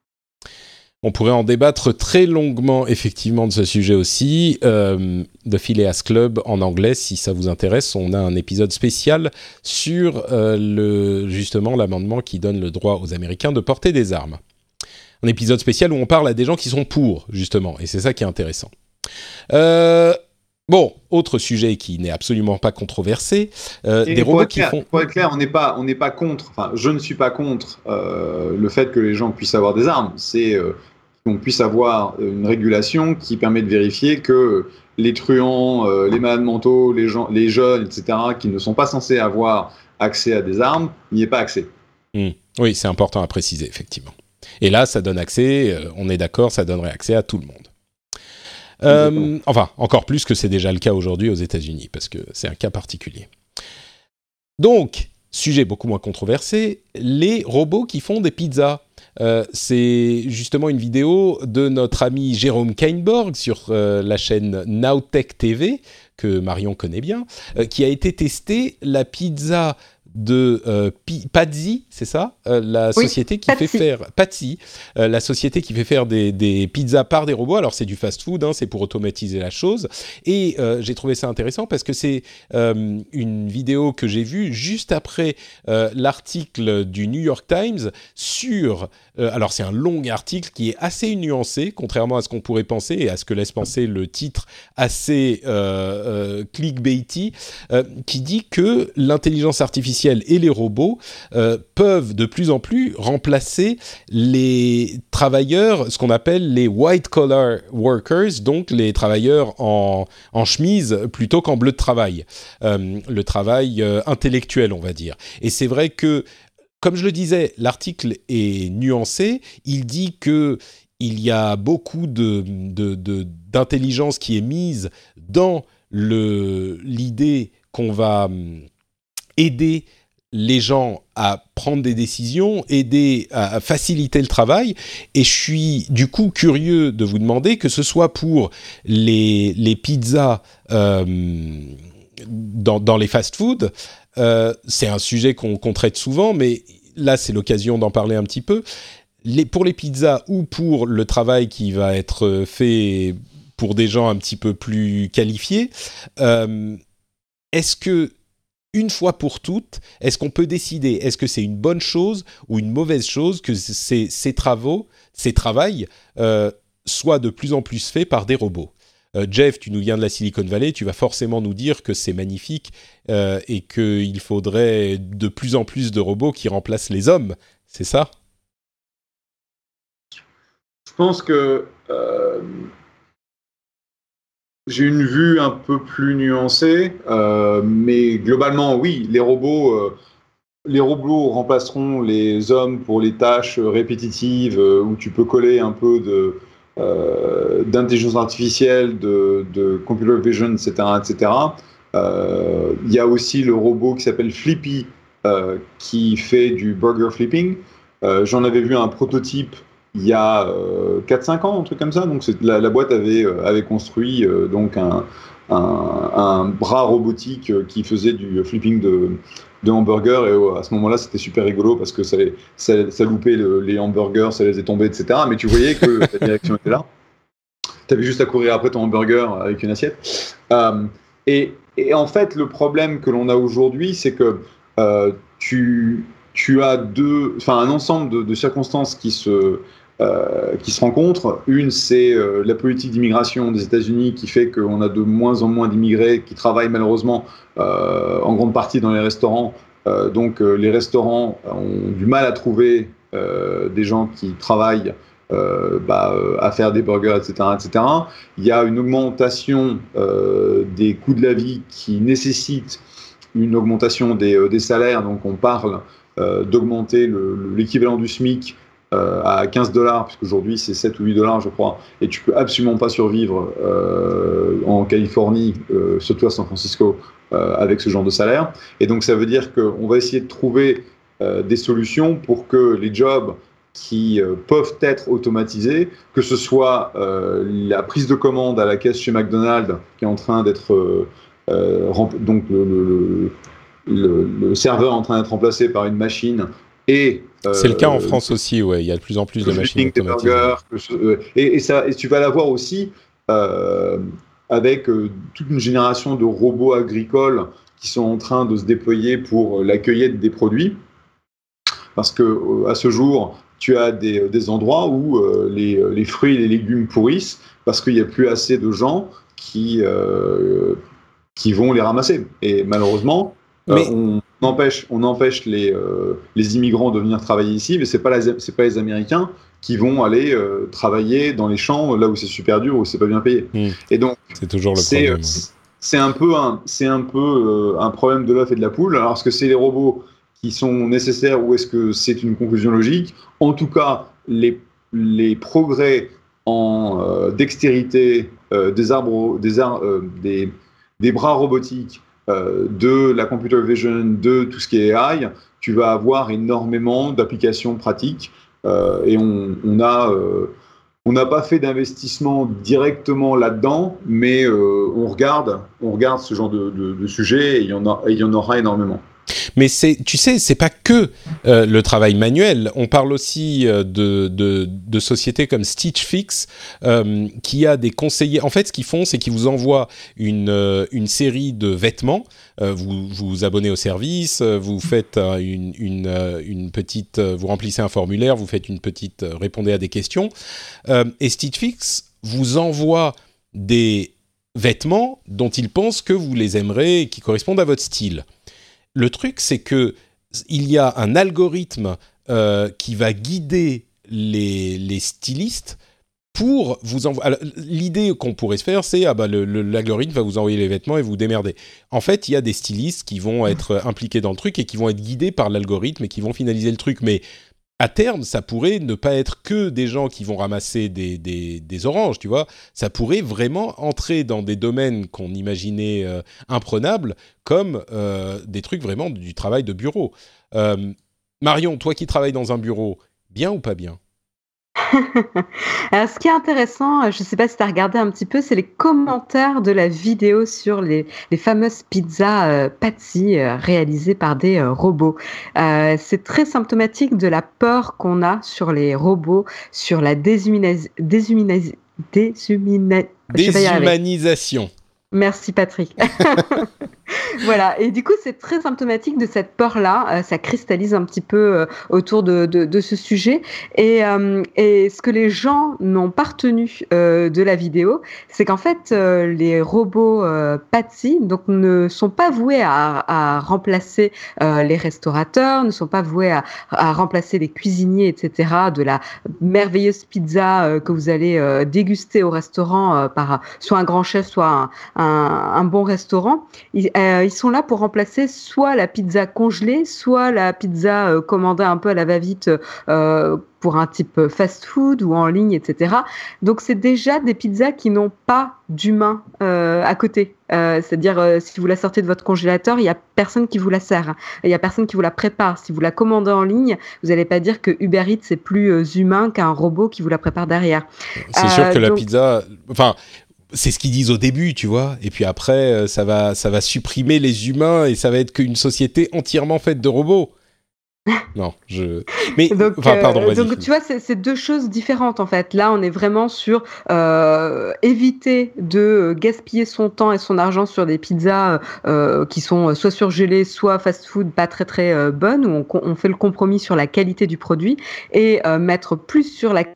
On pourrait en débattre très longuement, effectivement, de ce sujet aussi. Euh, The Phileas Club en anglais, si ça vous intéresse, on a un épisode spécial sur euh, le, justement l'amendement qui donne le droit aux Américains de porter des armes. Un épisode spécial où on parle à des gens qui sont pour, justement, et c'est ça qui est intéressant. Euh, bon, autre sujet qui n'est absolument pas controversé, euh, des robots qui clair, font... Pour être clair, on n'est pas, on n'est pas contre, enfin, je ne suis pas contre euh, le fait que les gens puissent avoir des armes. C'est... Euh, qu'on puisse avoir une régulation qui permet de vérifier que les truands, euh, les malades mentaux, les, gens, les jeunes, et cetera, qui ne sont pas censés avoir accès à des armes, n'y ait pas accès. Mmh. Oui, c'est important à préciser, effectivement. Et là, ça donne accès, euh, on est d'accord, ça donnerait accès à tout le monde. Euh, enfin, encore plus que c'est déjà le cas aujourd'hui aux États-Unis, parce que c'est un cas particulier. Donc, sujet beaucoup moins controversé, les robots qui font des pizzas. Euh, c'est justement une vidéo de notre ami Jérôme Kainborg sur euh, la chaîne Nowtech T V, que Marion connaît bien, euh, qui a été testée la pizza de euh, P- Pazzi, c'est ça, euh, la oui, société qui Pazzi. fait faire Pazzi, euh, la société qui fait faire des, des pizzas par des robots. Alors c'est du fast-food, hein, c'est pour automatiser la chose. Et euh, j'ai trouvé ça intéressant parce que c'est euh, une vidéo que j'ai vue juste après euh, l'article du New York Times sur. Euh, alors c'est un long article qui est assez nuancé, contrairement à ce qu'on pourrait penser et à ce que laisse penser le titre assez euh, euh, clickbaity, euh, qui dit que l'intelligence artificielle et les robots euh, peuvent de plus en plus remplacer les travailleurs, ce qu'on appelle les white-collar workers, donc les travailleurs en, en chemise plutôt qu'en bleu de travail, euh, le travail euh, intellectuel, on va dire. Et c'est vrai que, comme je le disais, l'article est nuancé, il dit que il y a beaucoup de, de, de, d'intelligence qui est mise dans le, l'idée qu'on va aider les gens à prendre des décisions, aider à faciliter le travail. Et je suis du coup curieux de vous demander, que ce soit pour les, les pizzas euh, dans, dans les fast-foods, euh, c'est un sujet qu'on, qu'on traite souvent, mais là c'est l'occasion d'en parler un petit peu. Les, pour les pizzas ou pour le travail qui va être fait pour des gens un petit peu plus qualifiés, euh, est-ce que une fois pour toutes, est-ce qu'on peut décider, est-ce que c'est une bonne chose ou une mauvaise chose que ces, ces travaux, ces travails euh, soient de plus en plus faits par des robots ? euh, Jeff, tu nous viens de la Silicon Valley, tu vas forcément nous dire que c'est magnifique euh, et qu'il faudrait de plus en plus de robots qui remplacent les hommes, c'est ça ? Je pense que euh, j'ai une vue un peu plus nuancée, euh, mais globalement, oui, les robots, euh, les robots remplaceront les hommes pour les tâches répétitives euh, où tu peux coller un peu de, euh, d'intelligence artificielle, de, de computer vision, et cetera, et cetera. Euh, il y a aussi le robot qui s'appelle Flippy, euh, qui fait du burger flipping. Euh, j'en avais vu un prototype il y a euh, quatre cinq ans, un truc comme ça. Donc c'est, la, la boîte avait, euh, avait construit euh, donc un, un, un bras robotique euh, qui faisait du flipping de, de hamburgers. Et euh, à ce moment-là, c'était super rigolo parce que ça, ça, ça loupait le, les hamburgers, ça les faisait tomber, et cetera. Mais tu voyais que la direction était là. Tu avais juste à courir après ton hamburger avec une assiette. Euh, et, et en fait, le problème que l'on a aujourd'hui, c'est que euh, tu, tu as deux, enfin, un ensemble de, de circonstances qui se... Euh, qui se rencontrent. Une, c'est euh, la politique d'immigration des États-Unis qui fait qu'on a de moins en moins d'immigrés qui travaillent malheureusement euh, en grande partie dans les restaurants. Euh, donc euh, les restaurants ont du mal à trouver euh, des gens qui travaillent euh, bah, euh, à faire des burgers, et cetera, et cetera. Il y a une augmentation euh, des coûts de la vie qui nécessite une augmentation des, euh, des salaires. Donc on parle euh, d'augmenter le, le, l'équivalent du SMIC Euh, à quinze dollars, puisqu'aujourd'hui c'est sept ou huit dollars, je crois, et tu peux absolument pas survivre euh, en Californie, euh, surtout à San Francisco, euh, avec ce genre de salaire. Et donc ça veut dire qu'on va essayer de trouver euh, des solutions pour que les jobs qui euh, peuvent être automatisés, que ce soit euh, la prise de commande à la caisse chez McDonald's, qui est en train d'être euh, euh, rempl- donc le, le, le, le serveur en train d'être remplacé par une machine. Et, euh, c'est le cas en France aussi, ouais. Il y a de plus en plus de machines automatisées. Burgers, et, et, ça, et tu vas l'avoir aussi euh, avec euh, toute une génération de robots agricoles qui sont en train de se déployer pour la cueillette des produits. Parce que euh, à ce jour, tu as des, des endroits où euh, les, les fruits et les légumes pourrissent parce qu'il n'y a plus assez de gens qui, euh, qui vont les ramasser. Et malheureusement, Mais... euh, on On empêche, on empêche les, euh, les immigrants de venir travailler ici, mais ce n'est pas, pas les Américains qui vont aller euh, travailler dans les champs là où c'est super dur, où c'est pas bien payé. Mmh. Et donc, c'est toujours le c'est, problème. C'est, c'est un peu, un, c'est un, peu euh, un problème de l'œuf et de la poule. Alors, est-ce que c'est les robots qui sont nécessaires ou est-ce que c'est une conclusion logique ? En tout cas, les, les progrès en euh, dextérité euh, des, arbres, des, ar- euh, des, des bras robotiques, euh, de la computer vision, de tout ce qui est A I, tu vas avoir énormément d'applications pratiques euh, et on, on a... Euh, On n'a pas fait d'investissement directement là-dedans, mais euh, on regarde, on regarde ce genre de, de, de sujet et il y en a, et il y en aura énormément. Mais c'est, tu sais, c'est pas que euh, le travail manuel. On parle aussi euh, de, de, de sociétés comme Stitch Fix euh, qui a des conseillers. En fait, ce qu'ils font, c'est qu'ils vous envoient une, euh, une série de vêtements. Euh, vous, vous vous abonnez au service, euh, vous faites euh, une, une, euh, une petite, euh, vous remplissez un formulaire, vous faites une petite, euh, répondez à des questions. Euh, et Stitch Fix vous envoie des vêtements dont ils pensent que vous les aimerez et qui correspondent à votre style. Le truc, c'est que il y a un algorithme euh, qui va guider les, les stylistes pour vous envoyer. L'idée qu'on pourrait se faire, c'est ah bah le, le, l'algorithme va vous envoyer les vêtements et vous démerdez. En fait, il y a des stylistes qui vont être impliqués dans le truc et qui vont être guidés par l'algorithme et qui vont finaliser le truc. Mais à terme, ça pourrait ne pas être que des gens qui vont ramasser des, des, des oranges, tu vois. Ça pourrait vraiment entrer dans des domaines qu'on imaginait euh, imprenables, comme euh, des trucs vraiment du travail de bureau. Euh, Marion, toi qui travailles dans un bureau, bien ou pas bien ? Alors, ce qui est intéressant, je ne sais pas si tu as regardé un petit peu, c'est les commentaires de la vidéo sur les, les fameuses pizzas euh, Patsy euh, réalisées par des euh, robots. Euh, c'est très symptomatique de la peur qu'on a sur les robots, sur la déshumanis- déshumanis- déshumana- déshumanisation. Merci Patrick. Voilà, et du coup c'est très symptomatique de cette peur-là, euh, ça cristallise un petit peu euh, autour de, de, de ce sujet, et, euh, et ce que les gens n'ont pas retenu euh, de la vidéo, c'est qu'en fait euh, les robots euh, Patsy donc, ne sont pas voués à, à remplacer euh, les restaurateurs, ne sont pas voués à, à remplacer les cuisiniers, et cetera, de la merveilleuse pizza euh, que vous allez euh, déguster au restaurant euh, par soit un grand chef, soit un, un, un bon restaurant. Ils, euh, ils sont là pour remplacer soit la pizza congelée, soit la pizza euh, commandée un peu à la va-vite euh, pour un type fast-food ou en ligne, et cetera. Donc, c'est déjà des pizzas qui n'ont pas d'humain euh, à côté. Euh, c'est-à-dire, euh, si vous la sortez de votre congélateur, il n'y a personne qui vous la sert. Il n'y a personne qui vous la prépare. Si vous la commandez en ligne, vous n'allez pas dire que Uber Eats c'est plus euh, humain qu'un robot qui vous la prépare derrière. C'est euh, sûr que la donc... pizza... Enfin... C'est ce qu'ils disent au début, tu vois. Et puis après, ça va, ça va supprimer les humains et ça va être qu'une société entièrement faite de robots. Non, je... Mais, donc, enfin, pardon, vas-y. Donc, tu vois, c'est, c'est deux choses différentes, en fait. Là, on est vraiment sur euh, éviter de gaspiller son temps et son argent sur des pizzas euh, qui sont soit surgelées, soit fast-food pas très, très euh, bonnes, où on, on fait le compromis sur la qualité du produit et euh, mettre plus sur la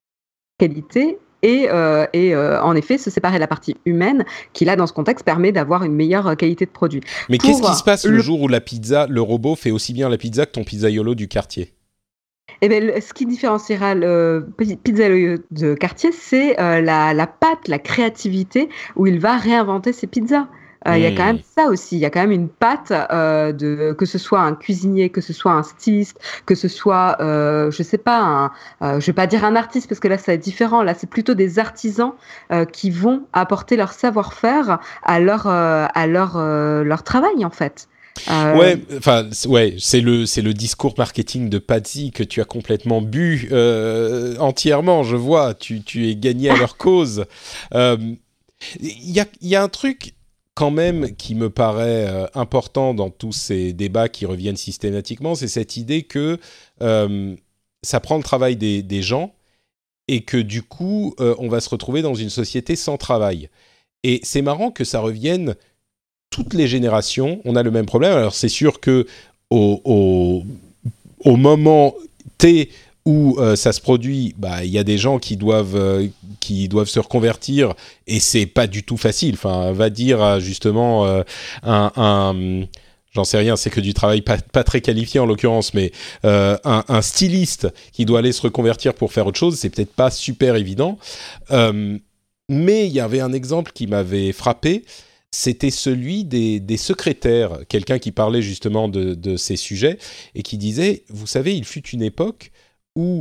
qualité. Et, euh, et euh, en effet, se séparer de la partie humaine qui, là, dans ce contexte, permet d'avoir une meilleure qualité de produit. Mais Pour, qu'est-ce qui se passe le... le jour où la pizza, le robot fait aussi bien la pizza que ton pizzaiolo du quartier ? Eh bien, ce qui différenciera le pizzaiolo de quartier, c'est euh, la, la pâte, la créativité, où il va réinventer ses pizzas. Il euh, mmh. y a quand même ça aussi, il y a quand même une patte, euh, de, que ce soit un cuisinier, que ce soit un styliste, que ce soit, euh, je sais pas, un, euh, je vais pas dire un artiste parce que là c'est différent, là c'est plutôt des artisans euh, qui vont apporter leur savoir-faire à leur, euh, à leur, euh, leur travail en fait. Euh... Ouais, enfin, ouais, c'est le c'est le discours marketing de Patsy que tu as complètement bu euh, entièrement. Je vois, tu tu es gagné à leur cause. Il euh, y a il y a un truc quand même qui me paraît euh, important dans tous ces débats qui reviennent systématiquement, c'est cette idée que euh, ça prend le travail des, des gens et que du coup, euh, on va se retrouver dans une société sans travail. Et c'est marrant que ça revienne toutes les générations, on a le même problème. Alors c'est sûr que au, au, au moment T où euh, ça se produit, bah il y a des gens qui doivent euh, qui doivent se reconvertir et c'est pas du tout facile. Enfin, va dire justement euh, un, un j'en sais rien, c'est que du travail pas, pas très qualifié en l'occurrence, mais euh, un, un styliste qui doit aller se reconvertir pour faire autre chose, c'est peut-être pas super évident. Euh, mais il y avait un exemple qui m'avait frappé, c'était celui des, des secrétaires, quelqu'un qui parlait justement de, de ces sujets et qui disait, vous savez, il fut une époque où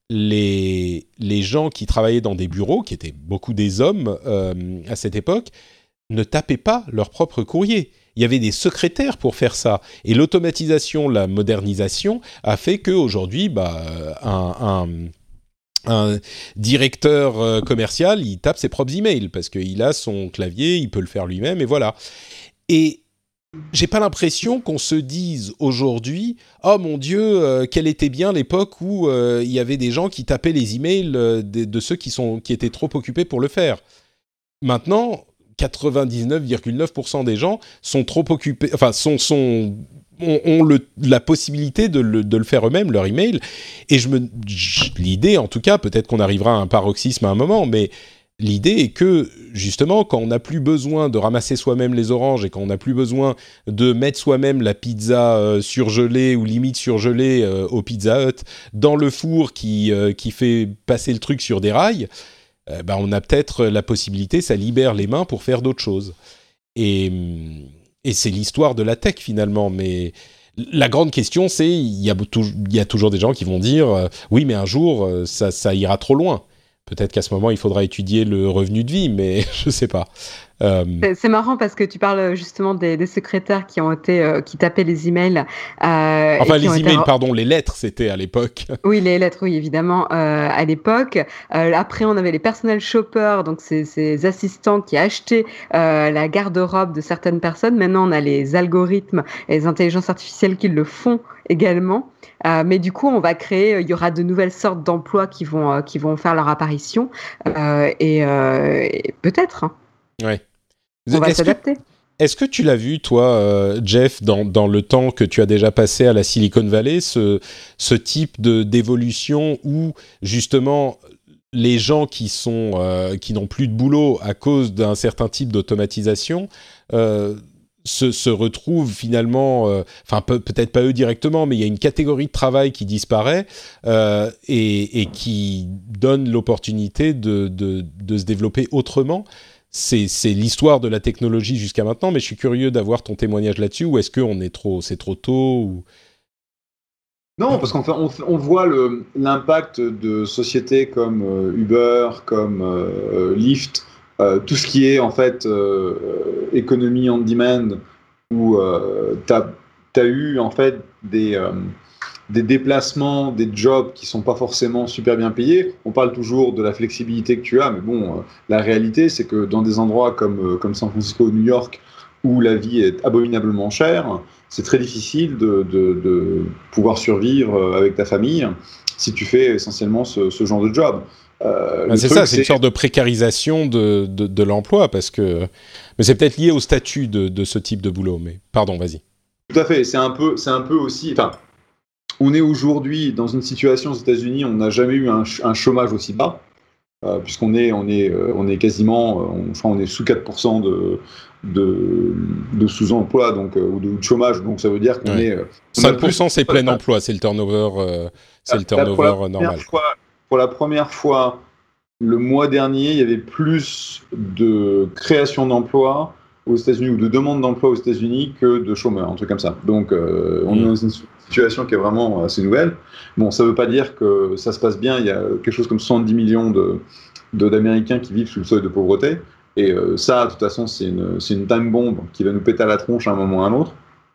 les, les gens qui travaillaient dans des bureaux, qui étaient beaucoup des hommes euh, à cette époque, ne tapaient pas leur propre courrier. Il y avait des secrétaires pour faire ça. Et l'automatisation, la modernisation a fait qu'aujourd'hui, bah, un, un, un directeur euh, commercial, il tape ses propres emails parce qu'il a son clavier, il peut le faire lui-même, et voilà. Et j'ai pas l'impression qu'on se dise aujourd'hui « Oh mon Dieu, euh, quelle était bien l'époque où euh, il y avait des gens qui tapaient les emails euh, de, de ceux qui, sont, qui étaient trop occupés pour le faire. » Maintenant, quatre-vingt-dix-neuf virgule neuf pour cent des gens sont trop occupés, enfin, sont, sont, ont, ont le, la possibilité de le, de le faire eux-mêmes, leur email. Et je me, je, l'idée, en tout cas, peut-être qu'on arrivera à un paroxysme à un moment, mais l'idée est que, justement, quand on n'a plus besoin de ramasser soi-même les oranges et quand on n'a plus besoin de mettre soi-même la pizza euh, surgelée ou limite surgelée euh, au Pizza Hut dans le four qui, euh, qui fait passer le truc sur des rails, euh, bah, on a peut-être la possibilité, ça libère les mains pour faire d'autres choses. Et, et c'est l'histoire de la tech, finalement, mais... La grande question, c'est, il y a, il y a toujours des gens qui vont dire euh, « Oui, mais un jour, euh, ça, ça ira trop loin ». Peut-être qu'à ce moment, il faudra étudier le revenu de vie, mais je ne sais pas. Euh... C'est, c'est marrant parce que tu parles justement des, des secrétaires qui ont été euh, qui tapaient les emails. Euh, enfin, les emails, été... pardon, les lettres, c'était à l'époque. Oui, les lettres, oui, évidemment, euh, à l'époque. Euh, après, on avait les personal shoppers, donc ces, ces assistants qui achetaient euh, la garde-robe de certaines personnes. Maintenant, on a les algorithmes et les intelligences artificielles qui le font également. Euh, mais du coup, on va créer, il y aura de nouvelles sortes d'emplois qui vont, euh, qui vont faire leur apparition. Euh, et, euh, et peut-être. Hein. Ouais. On va est-ce s'adapter. Que, est-ce que tu l'as vu, toi, euh, Jeff, dans, dans le temps que tu as déjà passé à la Silicon Valley, ce, ce type de, d'évolution où, justement, les gens qui, sont, euh, qui n'ont plus de boulot à cause d'un certain type d'automatisation euh, se, se retrouvent finalement, enfin euh, pe- peut-être pas eux directement, mais il y a une catégorie de travail qui disparaît euh, et, et qui donne l'opportunité de, de, de se développer autrement. C'est, c'est l'histoire de la technologie jusqu'à maintenant, mais je suis curieux d'avoir ton témoignage là-dessus, ou est-ce qu'on est trop, c'est trop tôt ou... Non, parce qu'on fait, on, on voit le, l'impact de sociétés comme euh, Uber, comme euh, Lyft, euh, tout ce qui est en fait euh, économie on demand, où euh, tu as eu en fait des... Euh, des déplacements, des jobs qui sont pas forcément super bien payés. On parle toujours de la flexibilité que tu as, mais bon, euh, la réalité, c'est que dans des endroits comme, euh, comme San Francisco ou New York, où la vie est abominablement chère, c'est très difficile de, de, de pouvoir survivre avec ta famille si tu fais essentiellement ce, ce genre de job. Euh, bah c'est truc, ça, c'est, c'est une sorte de précarisation de, de, de l'emploi, parce que... Mais c'est peut-être lié au statut de, de ce type de boulot, mais pardon, vas-y. Tout à fait, c'est un peu, c'est un peu aussi... Enfin, on est aujourd'hui dans une situation aux États-Unis, on n'a jamais eu un, ch- un chômage aussi bas, euh, puisqu'on est, on est, euh, on est quasiment, euh, on, enfin, on est sous quatre pour cent de, de, de sous-emploi, donc, euh, ou de, de chômage, donc ça veut dire qu'on ouais. est... Euh, cinq pour cent c'est plein emploi, c'est le turnover, euh, c'est le turnover normal. Fois, pour la première fois, le mois dernier, il y avait plus de création d'emplois aux États-Unis ou de demandes d'emploi aux États-Unis que de chômeurs, un truc comme ça. Donc, euh, on mmh. est dans une situation qui est vraiment assez nouvelle. Bon, ça ne veut pas dire que ça se passe bien. Il y a quelque chose comme soixante-dix millions de, de, d'Américains qui vivent sous le seuil de pauvreté. Et euh, ça, de toute façon, c'est une, c'est une time bomb qui va nous péter à la tronche à un moment ou à un autre.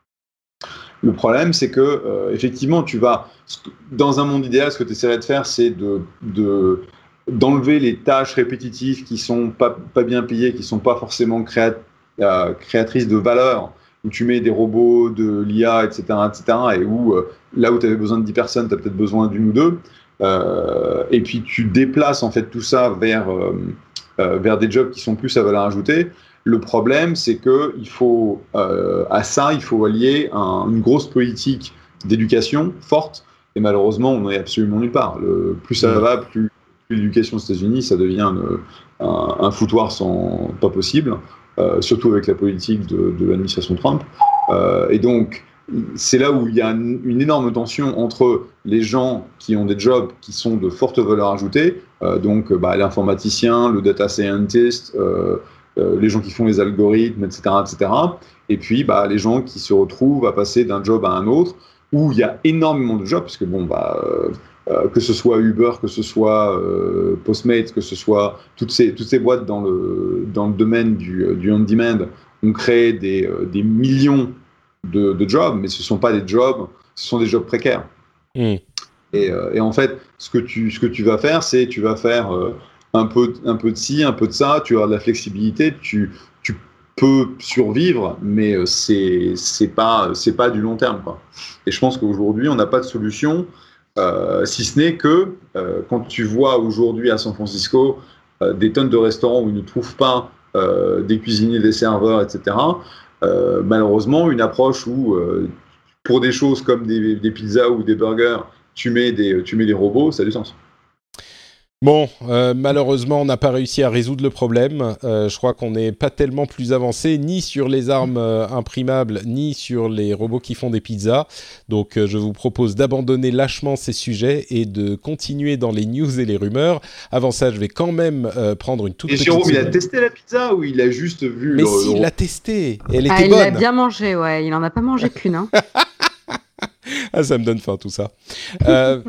Le problème, c'est que, euh, effectivement, tu vas... Dans un monde idéal, ce que tu essaierais de faire, c'est de... de d'enlever les tâches répétitives qui sont pas, pas bien payées, qui sont pas forcément créa- euh, créatrices de valeur, où tu mets des robots, de l'I A, et cetera, et cetera, et où euh, là où tu avais besoin de dix personnes, tu as peut-être besoin d'une ou deux, euh, et puis tu déplaces en fait tout ça vers, euh, euh, vers des jobs qui sont plus à valeur ajoutée. Le problème, c'est que il faut, euh, à ça, il faut allier un, une grosse politique d'éducation forte, et malheureusement, on n'en est absolument nulle part. Le, plus ça va, plus l'éducation aux États-Unis, ça devient une, un, un foutoir sans pas possible, euh, surtout avec la politique de, de l'administration Trump. Euh, et donc, c'est là où il y a une, une énorme tension entre les gens qui ont des jobs qui sont de forte valeur ajoutée, euh, donc bah, l'informaticien, le data scientist, euh, euh, les gens qui font les algorithmes, et cetera, et cetera. Et puis bah, les gens qui se retrouvent à passer d'un job à un autre, où il y a énormément de jobs, parce que bon, bah, euh, euh, que ce soit Uber, que ce soit euh, Postmates, que ce soit toutes ces, toutes ces boîtes dans le, dans le domaine du, du on-demand, ont créé des, euh, des millions De, de jobs, mais ce ne sont pas des jobs, ce sont des jobs précaires. Mmh. Et, euh, et en fait, ce que tu, ce que tu vas faire, c'est tu vas faire euh, un, peu, un peu de ci, un peu de ça, tu as de la flexibilité, tu, tu peux survivre, mais euh, c'est, c'est pas, c'est pas du long terme, quoi. Et je pense qu'aujourd'hui, on n'a pas de solution, euh, si ce n'est que euh, quand tu vois aujourd'hui à San Francisco euh, des tonnes de restaurants où ils ne trouvent pas euh, des cuisiniers, des serveurs, et cetera, Euh, malheureusement, une approche où, euh, pour des choses comme des, des pizzas ou des burgers, tu mets des, tu mets des robots, ça a du sens. Bon, euh, malheureusement, on n'a pas réussi à résoudre le problème. Euh, je crois qu'on n'est pas tellement plus avancé, ni sur les armes euh, imprimables, ni sur les robots qui font des pizzas. Donc, euh, je vous propose d'abandonner lâchement ces sujets et de continuer dans les news et les rumeurs. Avant ça, je vais quand même euh, prendre une toute et petite... Et Jérôme, il a testé la pizza ou il a juste vu... Mais le, si, le... il l'a testé. Elle était ah, il bonne. l'a bien mangé, ouais. Il n'en a pas mangé qu'une, hein. Ah, ça me donne faim tout ça. euh,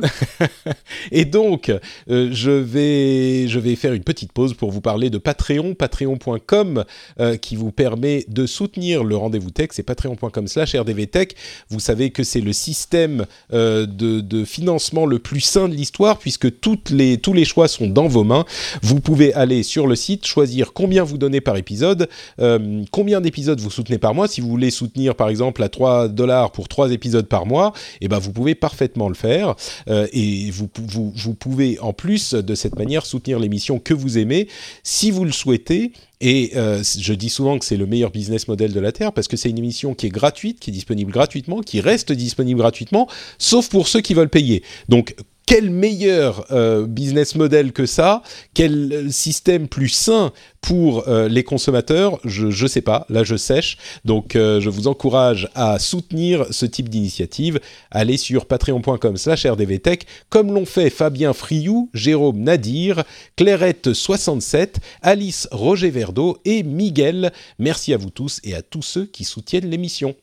et donc, euh, je vais, je vais faire une petite pause pour vous parler de Patreon, patreon point com, euh, qui vous permet de soutenir le Rendez-vous Tech. C'est patreon point com slash R D V Tech. Vous savez que c'est le système euh, de, de financement le plus sain de l'histoire, puisque toutes les, tous les choix sont dans vos mains. Vous pouvez aller sur le site, choisir combien vous donnez par épisode, euh, combien d'épisodes vous soutenez par mois. Si vous voulez soutenir, par exemple, à trois dollars pour trois épisodes par mois, eh ben, vous pouvez parfaitement le faire euh, et vous, vous, vous pouvez en plus de cette manière soutenir l'émission que vous aimez si vous le souhaitez. Et euh, je dis souvent que c'est le meilleur business model de la Terre parce que c'est une émission qui est gratuite, qui est disponible gratuitement, qui reste disponible gratuitement, sauf pour ceux qui veulent payer. Donc, quel meilleur euh, business model que ça? Quel système plus sain pour euh, les consommateurs? Je ne sais pas, là je sèche. Donc euh, je vous encourage à soutenir ce type d'initiative. Allez sur patreon point com slash R D V Tech, comme l'ont fait Fabien Friou, Jérôme Nadir, Clairette soixante-sept, Alice Roger Verdeau et Miguel. Merci à vous tous et à tous ceux qui soutiennent l'émission.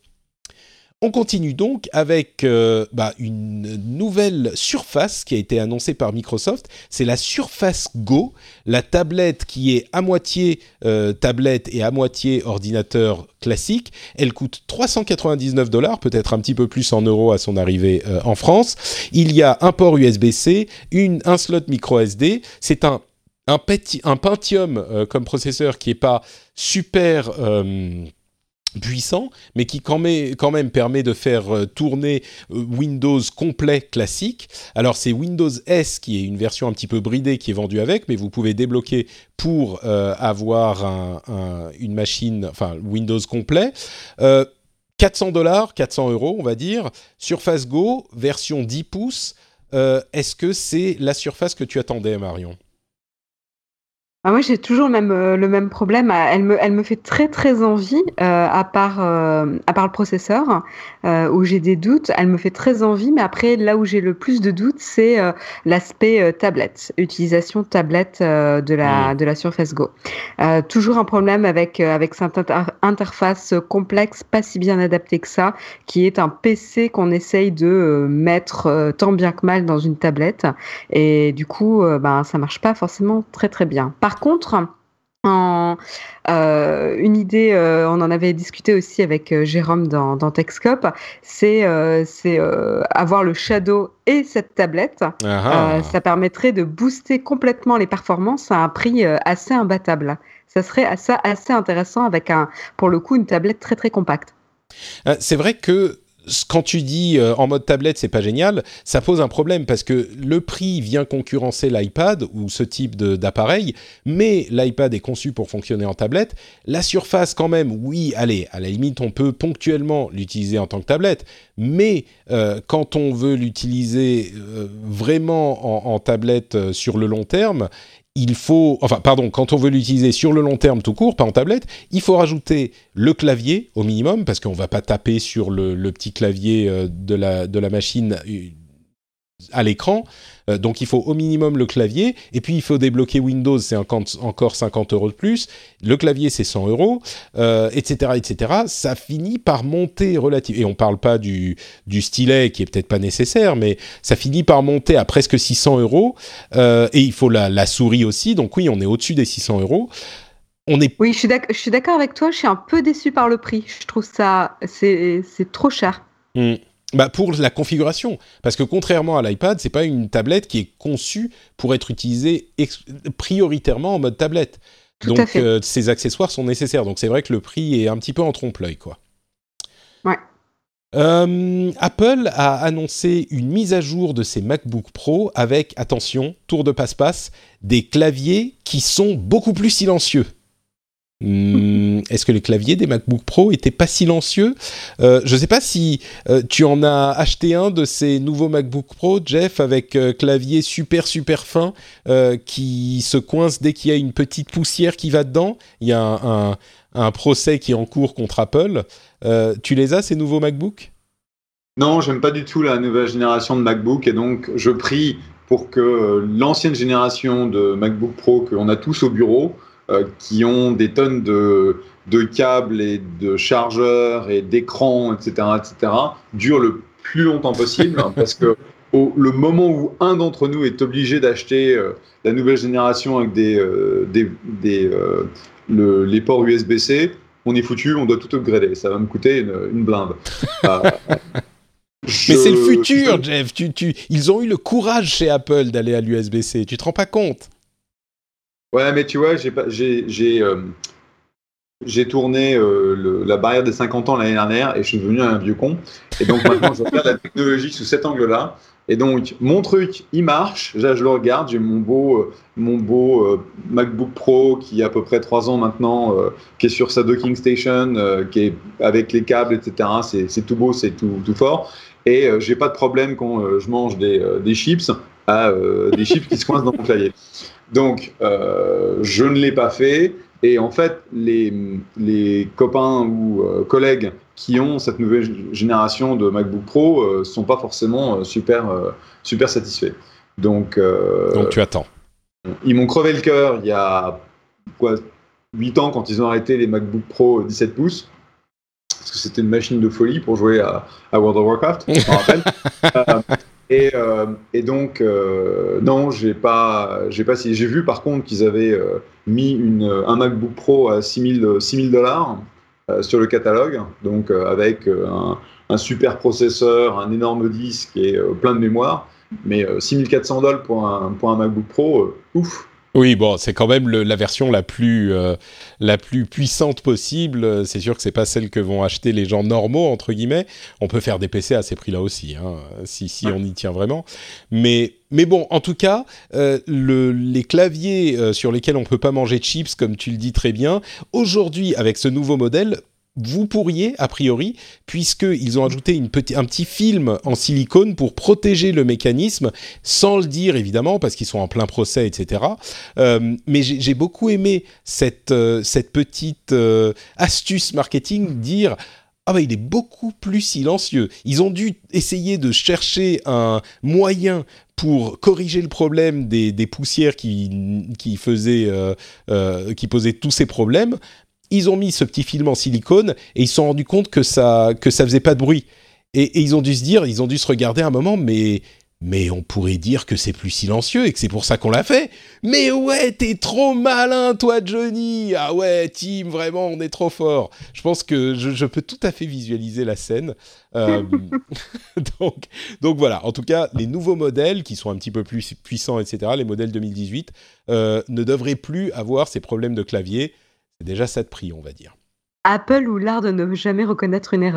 On continue donc avec euh, bah, une nouvelle Surface qui a été annoncée par Microsoft. C'est la Surface Go, la tablette qui est à moitié euh, tablette et à moitié ordinateur classique. Elle coûte trois cent quatre-vingt-dix-neuf dollars, peut-être un petit peu plus en euros à son arrivée euh, en France. Il y a un port U S B C, une, un slot micro S D. C'est un, un, petit, un Pentium euh, comme processeur qui n'est pas super... Euh, puissant, mais qui quand même, quand même permet de faire euh, tourner euh, Windows complet classique. Alors c'est Windows S qui est une version un petit peu bridée qui est vendue avec, mais vous pouvez débloquer pour euh, avoir un, un, une machine, enfin Windows complet. Euh, quatre cents dollars, quatre cents euros on va dire. Surface Go, version dix pouces. Euh, est-ce que c'est la Surface que tu attendais, Marion ? Ah, moi, j'ai toujours le même, euh, le même problème. Elle me, elle me fait très, très envie, euh, à part, euh, à part le processeur, euh, où j'ai des doutes. Elle me fait très envie, mais après, là où j'ai le plus de doutes, c'est euh, l'aspect euh, tablette, utilisation tablette euh, de la, de la Surface Go. Euh, toujours un problème avec, euh, avec cette inter- interface complexe, pas si bien adaptée que ça, qui est un P C qu'on essaye de euh, mettre euh, tant bien que mal dans une tablette. Et du coup, euh, ben, ça marche pas forcément très, très bien. Par contre, en, euh, une idée, euh, on en avait discuté aussi avec euh, Jérôme dans, dans TechScope, c'est, euh, c'est euh, avoir le Shadow et cette tablette. Euh, ça permettrait de booster complètement les performances à un prix euh, assez imbattable. Ça serait assez, assez intéressant avec, un, pour le coup, une tablette très très compacte. Euh, c'est vrai que quand tu dis euh, en mode tablette, c'est pas génial, ça pose un problème parce que le prix vient concurrencer l'iPad ou ce type de, d'appareil, mais l'iPad est conçu pour fonctionner en tablette. La Surface, quand même, oui, allez, à la limite, on peut ponctuellement l'utiliser en tant que tablette, mais euh, quand on veut l'utiliser euh, vraiment en, en tablette euh, sur le long terme, il faut, enfin, pardon, quand on veut l'utiliser sur le long terme tout court, pas en tablette, il faut rajouter le clavier au minimum, parce qu'on va pas taper sur le, le petit clavier euh, de la, de la machine euh, à l'écran. Euh, donc, il faut au minimum le clavier. Et puis, il faut débloquer Windows, c'est encore cinquante euros de plus. Le clavier, c'est cent euros, euh, et cetera, et cetera. Ça finit par monter relativement. Et on parle pas du, du stylet, qui est peut-être pas nécessaire, mais ça finit par monter à presque six cents euros. Euh, et il faut la, la souris aussi. Donc, oui, on est au-dessus des six cents euros. On est... Oui, je suis, d'ac- je suis d'accord avec toi. Je suis un peu déçue par le prix. Je trouve ça, c'est, c'est trop cher. Mmh. Bah pour la configuration, parce que contrairement à l'iPad, c'est pas une tablette qui est conçue pour être utilisée ex- prioritairement en mode tablette. Tout Donc à fait. euh, ces accessoires sont nécessaires. Donc c'est vrai que le prix est un petit peu en trompe-l'œil, quoi. Ouais. Euh, Apple a annoncé une mise à jour de ses MacBook Pro avec, attention, tour de passe-passe, des claviers qui sont beaucoup plus silencieux. Hum, est-ce que les claviers des MacBook Pro étaient pas silencieux ? euh, Je ne sais pas si euh, tu en as acheté un de ces nouveaux MacBook Pro, Jeff, avec euh, clavier super super fin euh, qui se coince dès qu'il y a une petite poussière qui va dedans. Il y a un, un, un procès qui est en cours contre Apple. Euh, tu les as, ces nouveaux MacBook ? Non, j'aime pas du tout la nouvelle génération de MacBook et donc je prie pour que l'ancienne génération de MacBook Pro qu'on a tous au bureau, euh, qui ont des tonnes de, de câbles et de chargeurs et d'écrans, et cetera, et cetera, dure le plus longtemps possible, hein, parce que au le moment où un d'entre nous est obligé d'acheter euh, la nouvelle génération avec des, euh, des, des euh, le, les ports U S B-C, on est foutu, on doit tout upgrader. Ça va me coûter une, une blinde. Euh, Mais c'est le je- futur, Jeff. Tu, tu... Ils ont eu le courage chez Apple d'aller à l'U S B-C. Tu te rends pas compte ? Ouais, mais tu vois, j'ai pas, j'ai, j'ai, euh, j'ai tourné euh, le- la barrière des cinquante ans l'année dernière et je suis devenu un vieux con. Et donc maintenant, je regarde la technologie sous cet angle-là. Et donc, mon truc, il marche. Là, je le regarde. J'ai mon beau, euh, mon beau euh, MacBook Pro qui a à peu près trois ans maintenant, euh, qui est sur sa docking station, euh, qui est avec les câbles, et cetera. C'est, c'est tout beau, c'est tout, tout fort. Et euh, j'ai pas de problème quand euh, je mange des, euh, des chips à euh, des chips qui se coincent dans mon clavier. Donc, euh, je ne l'ai pas fait. Et en fait, les, les copains ou euh, collègues qui ont cette nouvelle g- génération de MacBook Pro ne euh, sont pas forcément euh, super, euh, super satisfaits. Donc, euh, Donc tu attends. ils m'ont crevé le cœur il y a quoi, huit ans quand ils ont arrêté les MacBook Pro dix-sept pouces. Parce que c'était une machine de folie pour jouer à, à World of Warcraft, je me rappelle. Euh, et, euh, et donc, euh, non, j'ai pas, j'ai pas. si- J'ai vu par contre qu'ils avaient euh, mis une, un MacBook Pro à six mille dollars euh, sur le catalogue, donc euh, avec euh, un, un super processeur, un énorme disque et euh, plein de mémoire. Mais euh, six mille quatre cents dollars pour un, pour un MacBook Pro, euh, ouf. Oui, bon, c'est quand même le, la version la plus, euh, la plus puissante possible. C'est sûr que c'est pas celle que vont acheter les gens normaux, entre guillemets. On peut faire des P C à ces prix-là aussi, hein, si, si on y tient vraiment. Mais, mais bon, en tout cas, euh, le, les claviers euh, sur lesquels on peut pas manger de chips, comme tu le dis très bien, aujourd'hui, avec ce nouveau modèle, vous pourriez, a priori, puisqu'ils ont ajouté une petit, un petit film en silicone pour protéger le mécanisme, sans le dire évidemment, parce qu'ils sont en plein procès, et cetera. Euh, mais j'ai, j'ai beaucoup aimé cette, euh, cette petite euh, astuce marketing, dire ah bah il est beaucoup plus silencieux. Ils ont dû essayer de chercher un moyen pour corriger le problème des, des poussières qui, qui, faisaient, euh, euh, qui posaient tous ces problèmes. Ils ont mis ce petit film en silicone et ils se sont rendus compte que ça que ça faisait pas de bruit. Et, et ils ont dû se dire, ils ont dû se regarder un moment, mais mais on pourrait dire que c'est plus silencieux et que c'est pour ça qu'on l'a fait. Mais ouais, t'es trop malin, toi, Johnny. Ah ouais, Tim, vraiment, on est trop fort. Je pense que je, je peux tout à fait visualiser la scène. Euh, donc, donc voilà. En tout cas, les nouveaux modèles qui sont un petit peu plus puissants, et cetera, les modèles deux mille dix-huit, euh, ne devraient plus avoir ces problèmes de clavier. C'est déjà ça de prix, on va dire. Apple ou l'art de ne jamais reconnaître une erreur.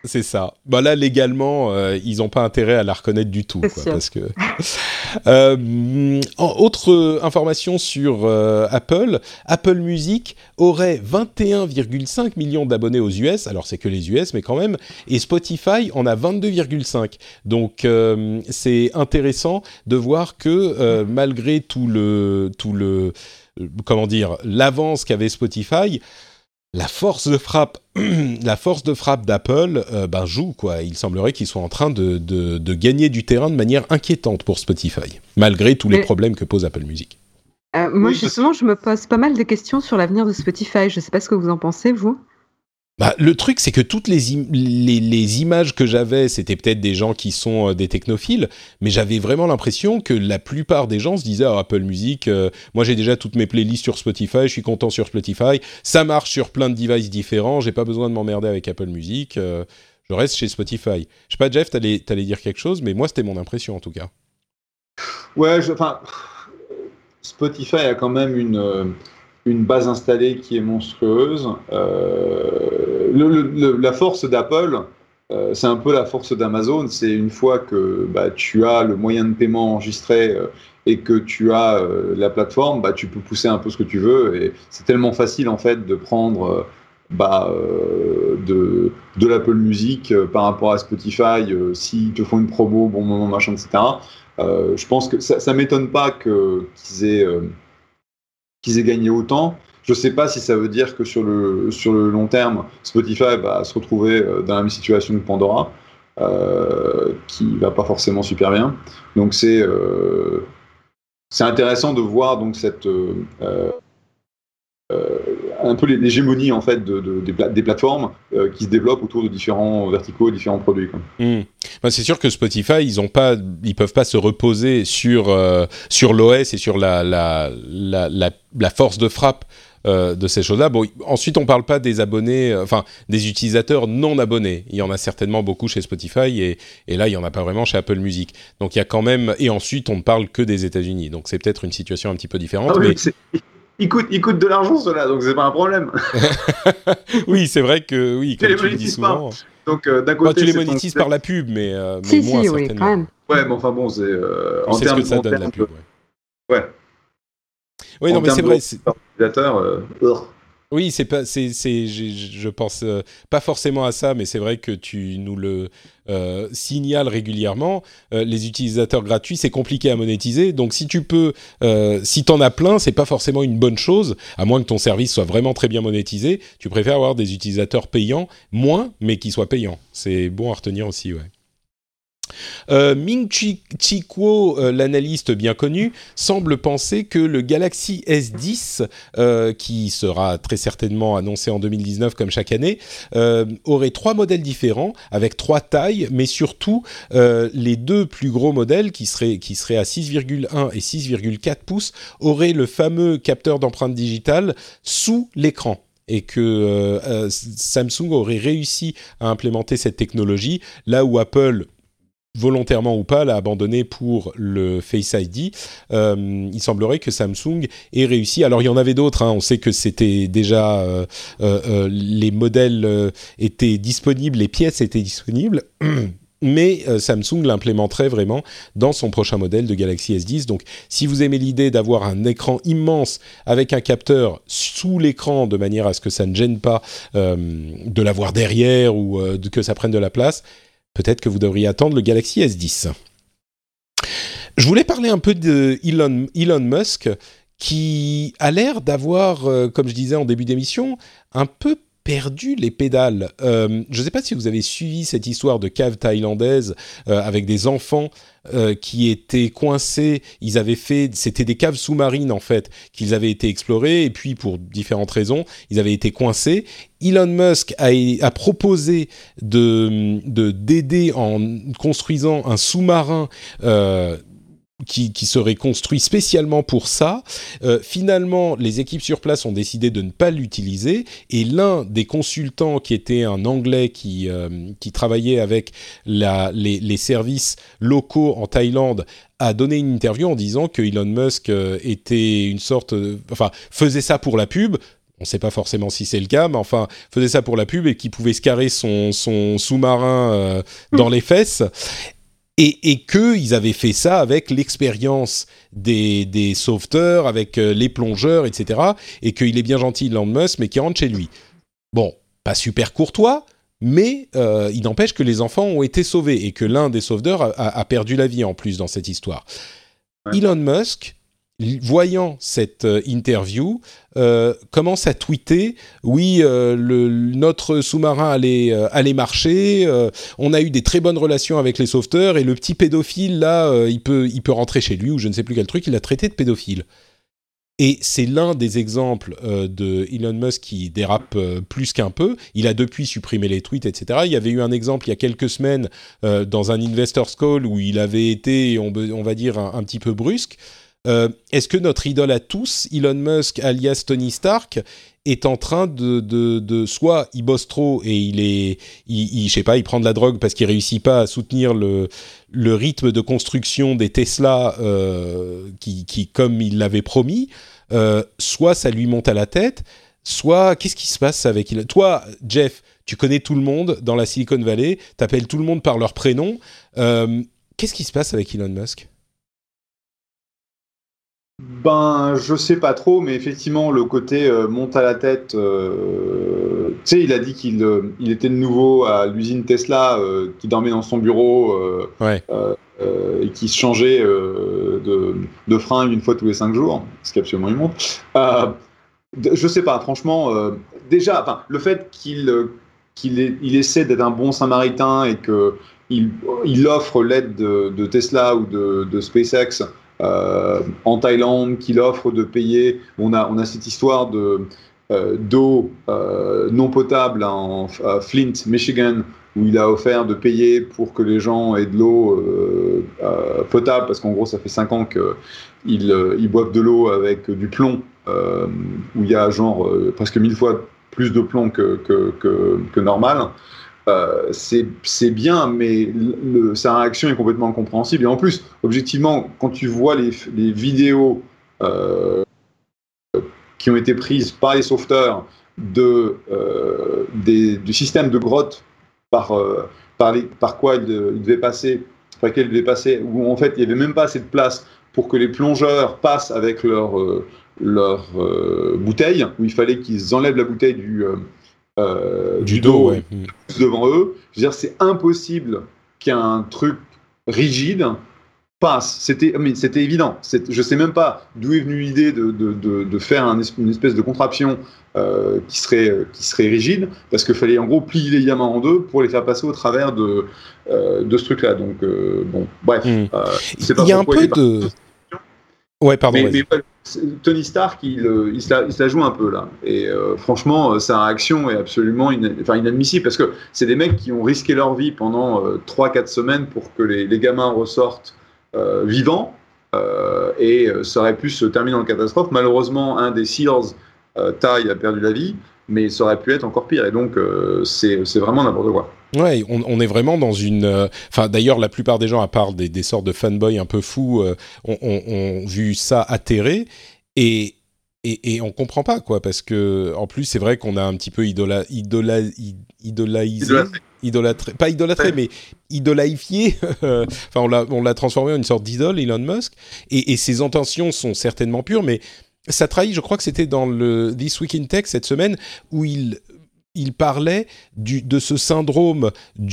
C'est ça. Bah là, légalement, euh, ils n'ont pas intérêt à la reconnaître du tout. Quoi, parce que... euh, autre information sur euh, Apple. Apple Music aurait vingt et un virgule cinq millions d'abonnés aux U S. Alors, c'est que les U S, mais quand même. Et Spotify en a vingt-deux virgule cinq. Donc, euh, c'est intéressant de voir que euh, malgré tout le... Tout le comment dire, l'avance qu'avait Spotify... La force de frappe, la force de frappe d'Apple euh, ben, joue, quoi. Il semblerait qu'ils soient en train de, de, de gagner du terrain de manière inquiétante pour Spotify, malgré tous les Mais, problèmes que pose Apple Music. Euh, moi, justement, je me pose pas mal de questions sur l'avenir de Spotify. Je ne sais pas ce que vous en pensez, vous. Bah, le truc, c'est que toutes les, im- les, les images que j'avais, c'était peut-être des gens qui sont euh, des technophiles, mais j'avais vraiment l'impression que la plupart des gens se disaient ah, « Apple Music, euh, moi j'ai déjà toutes mes playlists sur Spotify, je suis content sur Spotify, ça marche sur plein de devices différents, j'ai pas besoin de m'emmerder avec Apple Music, euh, je reste chez Spotify. » Je sais pas, Jeff, t'allais, t'allais dire quelque chose, mais moi c'était mon impression en tout cas. Ouais, enfin, Spotify a quand même une... Euh... une base installée qui est monstrueuse. Euh, le, le, la force d'Apple, euh, c'est un peu la force d'Amazon. C'est une fois que bah, tu as le moyen de paiement enregistré euh, et que tu as euh, la plateforme, bah, tu peux pousser un peu ce que tu veux. Et c'est tellement facile en fait de prendre euh, bah, euh, de, de l'Apple Music euh, par rapport à Spotify euh, s'ils te font une promo, bon moment, machin, et cetera. Euh, je pense que ça, ça m'étonne pas que, qu'ils aient euh, qu'ils aient gagné autant. Je ne sais pas si ça veut dire que sur le, sur le long terme, Spotify va se retrouver dans la même situation que Pandora, euh, qui ne va pas forcément super bien. Donc c'est, euh, c'est intéressant de voir donc, cette, euh, euh, un peu l'hégémonie en fait, de, de, des, pla- des plateformes euh, qui se développent autour de différents verticaux, différents produits. Quoi. Mmh. Ben, c'est sûr que Spotify, ils ont pas, ils peuvent pas se reposer sur euh, sur l'O S et sur la la la la, la force de frappe euh, de ces choses-là. Bon, ensuite on parle pas des abonnés, euh, enfin des utilisateurs non abonnés. Il y en a certainement beaucoup chez Spotify et et là il y en a pas vraiment chez Apple Music. Donc il y a quand même, et ensuite on ne parle que des États-Unis. Donc c'est peut-être une situation un petit peu différente. Ah oui, mais c'est... Il coûte, il coûte de l'argent cela, donc c'est pas un problème. Oui, c'est vrai que oui, comme tu, tu le dis souvent. Pas. Donc euh, d'un côté, enfin, tu les monétises ton... par la pub, mais, euh, mais si, moins si, certainement. Oui, quand même. Ouais, mais enfin bon, c'est euh, en termes de ce que ça donne la pub. Ouais. ouais. Oui, en non, mais c'est vrai. C'est... Euh, oui, c'est pas, c'est, c'est, je, je pense euh, pas forcément à ça, mais c'est vrai que tu nous le euh, signales régulièrement. Euh, les utilisateurs gratuits, c'est compliqué à monétiser. Donc, si tu peux, euh, si t'en as plein, c'est pas forcément une bonne chose, à moins que ton service soit vraiment très bien monétisé. Tu préfères avoir des utilisateurs payants, moins, mais qui soient payants. C'est bon à retenir aussi, ouais. Euh, Ming-Chi Kuo, euh, l'analyste bien connu, semble penser que le Galaxy S dix, euh, qui sera très certainement annoncé en deux mille dix-neuf comme chaque année, euh, aurait trois modèles différents avec trois tailles, mais surtout euh, les deux plus gros modèles qui seraient, qui seraient à six virgule un et six virgule quatre pouces auraient le fameux capteur d'empreinte digitale sous l'écran. Et que euh, euh, Samsung aurait réussi à implémenter cette technologie, là où Apple, volontairement ou pas, l'a abandonné pour le Face I D. Euh, il semblerait que Samsung ait réussi. Alors, il y en avait d'autres. Hein. On sait que c'était déjà... Euh, euh, euh, les modèles euh, étaient disponibles, les pièces étaient disponibles. Mais euh, Samsung l'implémenterait vraiment dans son prochain modèle de Galaxy S dix. Donc, si vous aimez l'idée d'avoir un écran immense avec un capteur sous l'écran de manière à ce que ça ne gêne pas euh, de l'avoir derrière ou euh, de, que ça prenne de la place, peut-être que vous devriez attendre le Galaxy S dix. Je voulais parler un peu de Elon, Elon Musk, qui a l'air d'avoir, euh, comme je disais en début d'émission, un peu perdu les pédales. Euh, je ne sais pas si vous avez suivi cette histoire de cave thaïlandaise euh, avec des enfants euh, qui étaient coincés. Ils avaient fait, c'était des caves sous-marines en fait, qu'ils avaient été explorées et puis pour différentes raisons, ils avaient été coincés. Elon Musk a, a proposé de, de d'aider en construisant un sous-marin. Euh, Qui, qui serait construit spécialement pour ça. Euh, finalement, les équipes sur place ont décidé de ne pas l'utiliser et l'un des consultants qui était un Anglais qui, euh, qui travaillait avec la, les, les services locaux en Thaïlande a donné une interview en disant que Elon Musk euh, était une sorte... Euh, enfin, faisait ça pour la pub. on ne sait pas forcément si c'est le cas, mais enfin, faisait ça pour la pub et qui pouvait se carrer son, son sous-marin euh, dans les fesses. Et, et qu'ils avaient fait ça avec l'expérience des, des sauveteurs, avec euh, les plongeurs, et cetera. Et qu'il est bien gentil, Elon Musk, mais qu'il rentre chez lui. Bon, pas super courtois, mais euh, il n'empêche que les enfants ont été sauvés et que l'un des sauveteurs a, a, a perdu la vie en plus dans cette histoire. Ouais. Elon Musk, voyant cette euh, interview, euh, commence à tweeter « Oui, euh, le, notre sous-marin allait, euh, allait marcher, euh, on a eu des très bonnes relations avec les sauveteurs et le petit pédophile, là, euh, il, peut, il peut rentrer chez lui » ou je ne sais plus quel truc, il l'a traité de pédophile. Et c'est l'un des exemples euh, de Elon Musk qui dérape euh, plus qu'un peu. Il a depuis supprimé les tweets, et cetera. Il y avait eu un exemple il y a quelques semaines euh, dans un Investors Call où il avait été, on, on va dire, un, un petit peu brusque. Euh, est-ce que notre idole à tous, Elon Musk alias Tony Stark, est en train de, de, de soit il bosse trop et il est, il, il, je sais pas, il prend de la drogue parce qu'il réussit pas à soutenir le, le rythme de construction des Tesla euh, qui, qui, comme il l'avait promis, euh, soit ça lui monte à la tête, soit qu'est-ce qui se passe avec Elon. Toi, Jeff, tu connais tout le monde dans la Silicon Valley, t'appelles tout le monde par leur prénom. Euh, qu'est-ce qui se passe avec Elon Musk ? Ben, je sais pas trop, mais effectivement, le côté euh, monte à la tête. Euh, tu sais, il a dit qu'il euh, il était de nouveau à l'usine Tesla, euh, qui dormait dans son bureau euh, ouais. euh, euh, et qui se changeait euh, de, de fringues une fois tous les cinq jours, ce qui est absolument immonde. Euh, je sais pas, franchement. Euh, déjà, enfin, le fait qu'il qu'il ait, il essaie d'être un bon Samaritain et que il, il offre l'aide de, de Tesla ou de, de SpaceX. Euh, en Thaïlande, qu'il offre de payer. On a, on a cette histoire de, euh, d'eau euh, non potable en à Flint, Michigan, où il a offert de payer pour que les gens aient de l'eau euh, euh, potable, parce qu'en gros, ça fait cinq ans qu'ils euh, ils boivent de l'eau avec du plomb, euh, où il y a genre euh, presque mille fois plus de plomb que, que, que, que normal. Euh, c'est, c'est bien, mais le, sa réaction est complètement incompréhensible. Et en plus, objectivement, quand tu vois les, les vidéos euh, qui ont été prises par les sauveteurs de, euh, des, du système de grotte par, euh, par, les, par quoi ils il devaient passer, par lequel ils devaient passer, où en fait il n'y avait même pas assez de place pour que les plongeurs passent avec leur, euh, leur euh, bouteille, où il fallait qu'ils enlèvent la bouteille du... Euh, Euh, du, du dos, dos ouais. devant eux. Je veux dire, c'est impossible qu'un truc rigide passe. C'était, mais c'était évident. C'est, je sais même pas d'où est venue l'idée de, de, de, de faire un, une espèce de contraption euh, qui serait, qui serait rigide, parce qu'il fallait en gros plier les diamants en deux pour les faire passer au travers de, euh, de ce truc-là. Donc, euh, bon, bref. Mm. Euh, c'est pas il y a un peu de... Ouais, pardon. Mais, mais ouais, Tony Stark, il, il, se la, il se la joue un peu là. Et euh, franchement, sa réaction est absolument ina, enfin, inadmissible, parce que c'est des mecs qui ont risqué leur vie pendant euh, trois quatre semaines pour que les, les gamins ressortent euh, vivants, euh, et euh, ça aurait pu se terminer en catastrophe. Malheureusement, un des SEALs, euh, Ty, a perdu la vie, mais ça aurait pu être encore pire. Et donc, euh, c'est, c'est vraiment n'importe quoi. Ouais, on, on est vraiment dans une... Enfin, euh, d'ailleurs, la plupart des gens, à part des, des sortes de fanboys un peu fous, euh, ont, ont, ont vu ça atterrer. Et, et, et on comprend pas, quoi, parce que, en plus, c'est vrai qu'on a un petit peu idola, idola, idolaïsé... Idolâtré. Idolâtré, pas idolâtré, ouais. mais idolaïfié. Enfin, on l'a, on l'a transformé en une sorte d'idole, Elon Musk. Et, et ses intentions sont certainement pures, mais ça trahit, je crois que c'était dans le This Week in Tech cette semaine, où il... il parlait du, de ce syndrome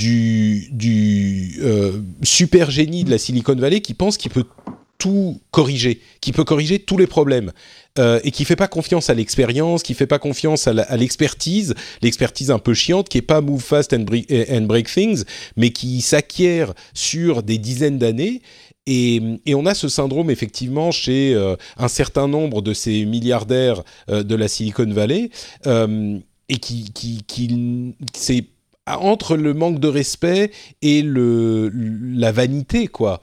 du, du euh, super génie de la Silicon Valley qui pense qu'il peut tout corriger, qui peut corriger tous les problèmes, euh, et qui ne fait pas confiance à l'expérience, qui ne fait pas confiance à, la, à l'expertise, l'expertise un peu chiante, qui n'est pas move fast and break, and break things, mais qui s'acquiert sur des dizaines d'années. Et, et on a ce syndrome effectivement chez euh, un certain nombre de ces milliardaires euh, de la Silicon Valley, euh, et qui, qui, qui c'est entre le manque de respect et le, la vanité, quoi.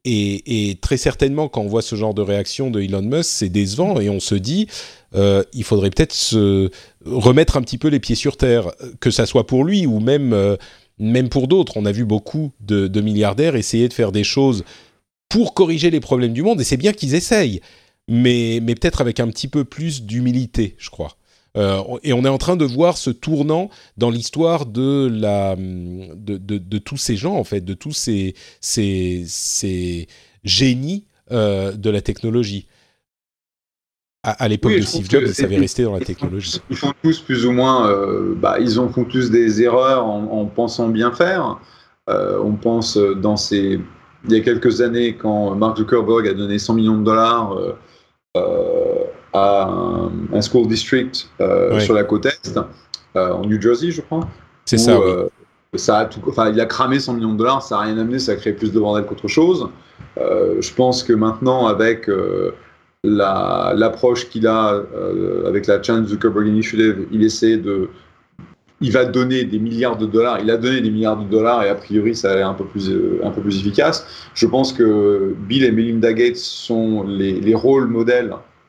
Et, et très certainement, quand on voit ce genre de réaction de Elon Musk, c'est décevant, et on se dit, euh, il faudrait peut-être se remettre un petit peu les pieds sur terre, que ça soit pour lui ou même, euh, même pour d'autres. On a vu beaucoup de, de milliardaires essayer de faire des choses pour corriger les problèmes du monde, et c'est bien qu'ils essayent, mais, mais peut-être avec un petit peu plus d'humilité, je crois. Euh, et on est en train de voir ce tournant dans l'histoire de la de, de, de tous ces gens en fait, de tous ces ces, ces génies euh, de la technologie. À, à l'époque Oui, de je trouve Steve Jobs, que ils savaient c'est- rester dans la ils font, technologie. ils font tous plus ou moins, euh, bah, ils en font tous des erreurs en, en pensant bien faire. Euh, on pense euh, dans ces, il y a quelques années quand Mark Zuckerberg a donné cent millions de dollars euh, euh, à un, un school district euh, Ouais, sur la côte est, euh, en New Jersey, je crois, c'est ça, où oui. euh, ça a tout, enfin, il a cramé cent millions de dollars, ça n'a rien amené, ça a créé plus de bordel qu'autre chose. Euh, je pense que maintenant, avec euh, la, l'approche qu'il a euh, avec la Chan Zuckerberg Initiative, il essaie de, il va donner des milliards de dollars, il a donné des milliards de dollars et a priori ça a l'air un peu plus, euh, un peu plus efficace. Je pense que Bill et Melinda Gates sont les, les rôles modèles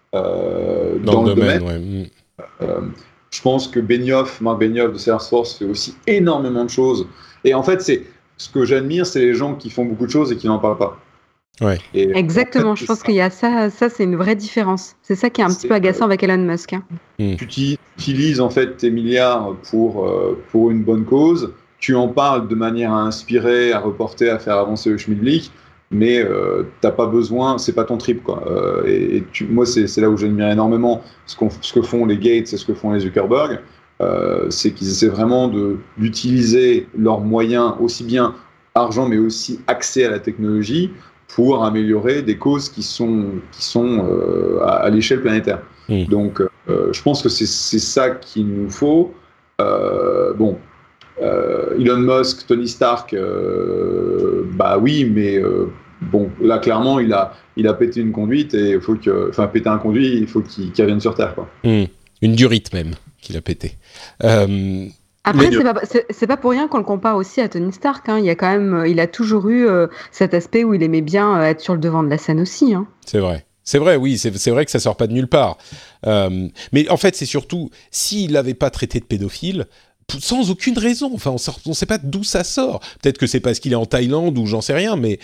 euh, Dans dans le le domaine. domaine, ouais. Mm. Euh, je pense que Benioff, Marc Benioff de Salesforce fait aussi énormément de choses. Et en fait, c'est ce que j'admire, c'est les gens qui font beaucoup de choses et qui n'en parlent pas. Ouais. Et Exactement, en fait, je c'est pense ça. qu'il y a ça, ça c'est une vraie différence. C'est ça qui est un petit C'est, peu euh, agaçant avec Elon Musk, hein. Mm. tu uti- utilises en fait tes milliards pour, euh, pour une bonne cause, tu en parles de manière à inspirer, à reporter, à faire avancer le schmilblick, mais euh, t'as pas besoin, c'est pas ton trip quoi. Euh, et et tu, moi c'est, c'est là où j'admire énormément ce, qu'on, ce que font les Gates et ce que font les Zuckerberg, euh, c'est qu'ils essaient vraiment de, d'utiliser leurs moyens, aussi bien argent mais aussi accès à la technologie, pour améliorer des causes qui sont, qui sont euh, à, à l'échelle planétaire. Mm. Donc, euh, je pense que c'est, c'est ça qu'il nous faut. Euh, bon, euh, Elon Musk, Tony Stark, euh, bah oui, mais euh, bon, là, clairement, il a, il a pété une conduite et il faut que, enfin, péter un conduit, il faut qu'il, qu'il revienne sur Terre, quoi. Mm. Une durite même qu'il a pété. Euh, Après, mais c'est pas, c'est, c'est pas pour rien qu'on le compare aussi à Tony Stark, hein. Il y a quand même, euh, il a toujours eu euh, cet aspect où il aimait bien euh, être sur le devant de la scène aussi, hein. c'est vrai. C'est vrai, oui, c'est, c'est vrai que ça sort pas de nulle part. Euh, mais en fait, c'est surtout, s'il l'avait pas traité de pédophile, p- sans aucune raison, enfin, on ne sait pas d'où ça sort. Peut-être que c'est parce qu'il est en Thaïlande ou j'en sais rien, mais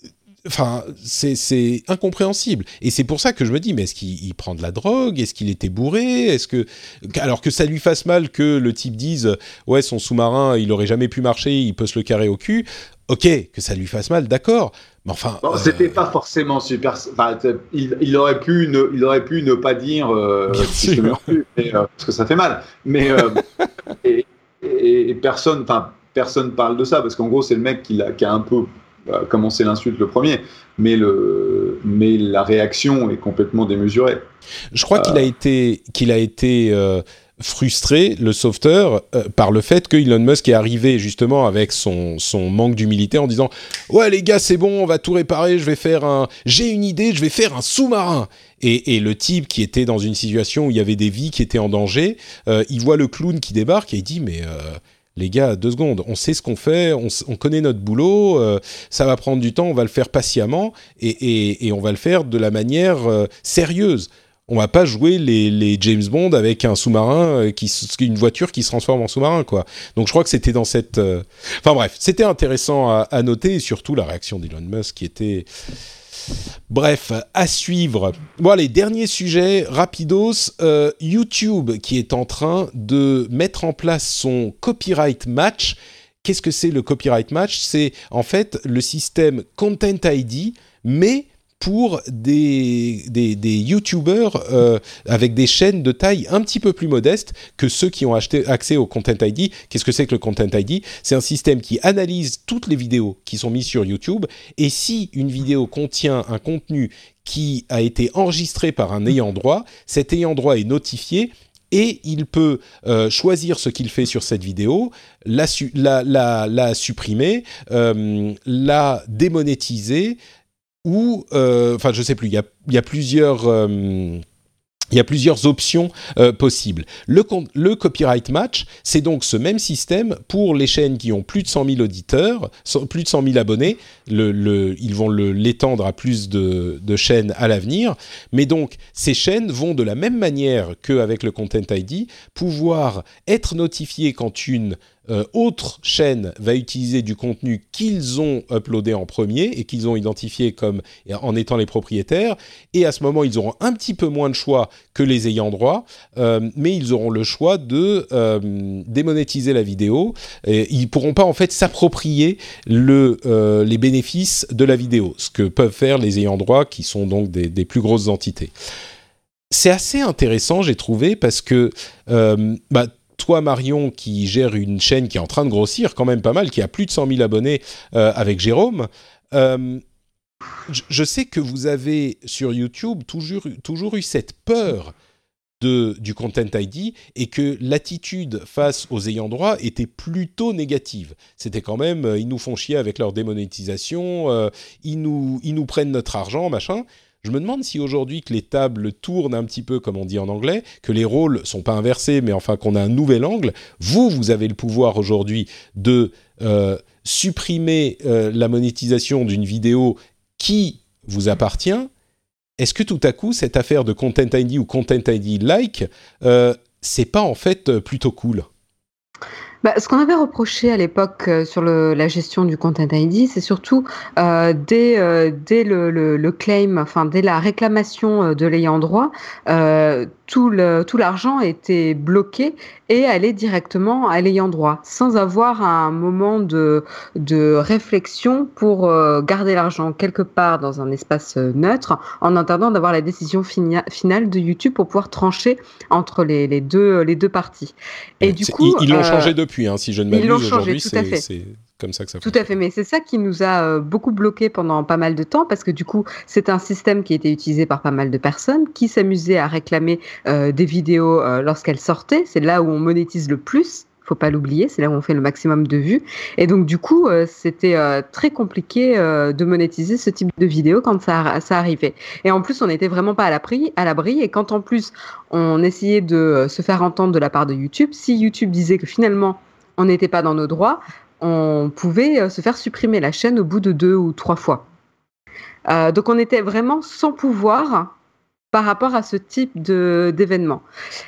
enfin, c'est, c'est incompréhensible. Et c'est pour ça que je me dis, mais est-ce qu'il il prend de la drogue? Est-ce qu'il était bourré? Est-ce que, alors que ça lui fasse mal que le type dise, ouais, son sous-marin, il aurait jamais pu marcher, il peut se le carrer au cul. Ok, que ça lui fasse mal, d'accord. Mais enfin, Bon, euh, c'était pas forcément super. Enfin, il, il aurait pu ne, il aurait pu ne pas dire euh, Bien si je sûr. te mets en cul, mais, euh, parce que ça fait mal. Mais euh, et, et- et personne, enfin, personne parle de ça parce qu'en gros, c'est le mec qui, l'a- qui a un peu euh, commencé l'insulte le premier. Mais le, mais la réaction est complètement démesurée. je crois qu'il a été, qu'il a été euh, frustré, le sauveteur, euh, par le fait que Elon Musk est arrivé justement avec son, son manque d'humilité en disant « Ouais les gars, c'est bon, on va tout réparer, je vais faire un... J'ai une idée, je vais faire un sous-marin !» Et, et le type qui était dans une situation où il y avait des vies qui étaient en danger, euh, il voit le clown qui débarque et il dit « Mais... Euh, les gars, deux secondes, on sait ce qu'on fait, on, on connaît notre boulot, euh, ça va prendre du temps, on va le faire patiemment et, et, et on va le faire de la manière euh, sérieuse. On va pas jouer les, les James Bond avec un sous-marin, euh, qui, une voiture qui se transforme en sous-marin, quoi. Donc je crois que c'était dans cette... Euh... Enfin bref, c'était intéressant à, à noter et surtout la réaction d'Elon Musk qui était... Bref, à suivre. Bon allez, dernier sujet, rapidos, euh, YouTube qui est en train de mettre en place son copyright match. Qu'est-ce que c'est le copyright match? C'est en fait le système Content I D, mais pour des, des, des YouTubers euh, avec des chaînes de taille un petit peu plus modeste que ceux qui ont acheté, accès au Content I D. Qu'est-ce que c'est que le Content I D? C'est un système qui analyse toutes les vidéos qui sont mises sur YouTube, et si une vidéo contient un contenu qui a été enregistré par un ayant droit, cet ayant droit est notifié et il peut euh, choisir ce qu'il fait sur cette vidéo, la, su- la, la, la supprimer, euh, la démonétiser, ou, euh, enfin, je sais plus, il y a, il y a plusieurs... Euh, Il y a plusieurs options euh, possibles. Le, le copyright match, c'est donc ce même système pour les chaînes qui ont plus de cent mille auditeurs, plus de cent mille abonnés. Le, le, ils vont le, l'étendre à plus de, de chaînes à l'avenir. Mais donc, ces chaînes vont de la même manière qu'avec le Content I D pouvoir être notifiées quand une euh, autre chaîne va utiliser du contenu qu'ils ont uploadé en premier et qu'ils ont identifié comme en étant les propriétaires. Et à ce moment, ils auront un petit peu moins de choix que les ayants droit, euh, mais ils auront le choix de euh, démonétiser la vidéo. Et ils pourront pas en fait s'approprier le, euh, les bénéfices de la vidéo, ce que peuvent faire les ayants droit, qui sont donc des, des plus grosses entités. C'est assez intéressant, j'ai trouvé, parce que euh, bah, toi, Marion, qui gère une chaîne qui est en train de grossir quand même pas mal, qui a plus de cent mille abonnés euh, avec Jérôme, euh, je, je sais que vous avez sur YouTube toujours, toujours eu cette peur de, du Content I D et que l'attitude face aux ayants droit était plutôt négative. C'était quand même, euh, ils nous font chier avec leur démonétisation, euh, ils, nous, ils nous prennent notre argent, machin. Je me demande si aujourd'hui que les tables tournent un petit peu, comme on dit en anglais, que les rôles sont pas inversés, mais enfin qu'on a un nouvel angle, vous, vous avez le pouvoir aujourd'hui de euh, supprimer euh, la monétisation d'une vidéo qui vous appartient. Est-ce que tout à coup, cette affaire de Content I D ou Content I D-like, euh, c'est pas en fait plutôt cool ? Bah, ce qu'on avait reproché à l'époque euh, sur le, la gestion du Content I D, c'est surtout euh, dès, euh, dès le, le, le claim, enfin dès la réclamation euh, de l'ayant droit, euh, tout, le, tout l'argent était bloqué et allait directement à l'ayant droit, sans avoir un moment de, de réflexion pour euh, garder l'argent quelque part dans un espace euh, neutre, en attendant d'avoir la décision fini- finale de YouTube pour pouvoir trancher entre les, les, deux, les deux parties. Et du c'est, coup, ils, ils l'ont euh, changé depuis, hein, si je ne m'abuse. Ils l'ont changé, aujourd'hui, tout c'est, à fait. c'est comme ça que ça Tout fonctionne. à fait, mais c'est ça qui nous a euh, beaucoup bloqué pendant pas mal de temps, parce que du coup, c'est un système qui était utilisé par pas mal de personnes, qui s'amusaient à réclamer euh, des vidéos euh, lorsqu'elles sortaient. C'est là où on monétise le plus. Faut pas l'oublier, c'est là où on fait le maximum de vues. Et donc du coup, euh, c'était euh, très compliqué euh, de monétiser ce type de vidéo quand ça, ça arrivait. Et en plus, on n'était vraiment pas à l'abri, à l'abri. Et quand en plus, on essayait de euh, se faire entendre de la part de YouTube, si YouTube disait que finalement, on n'était pas dans nos droits, on pouvait euh, se faire supprimer la chaîne au bout de deux ou trois fois. Euh, donc on était vraiment sans pouvoir par rapport à ce type de, d'événement.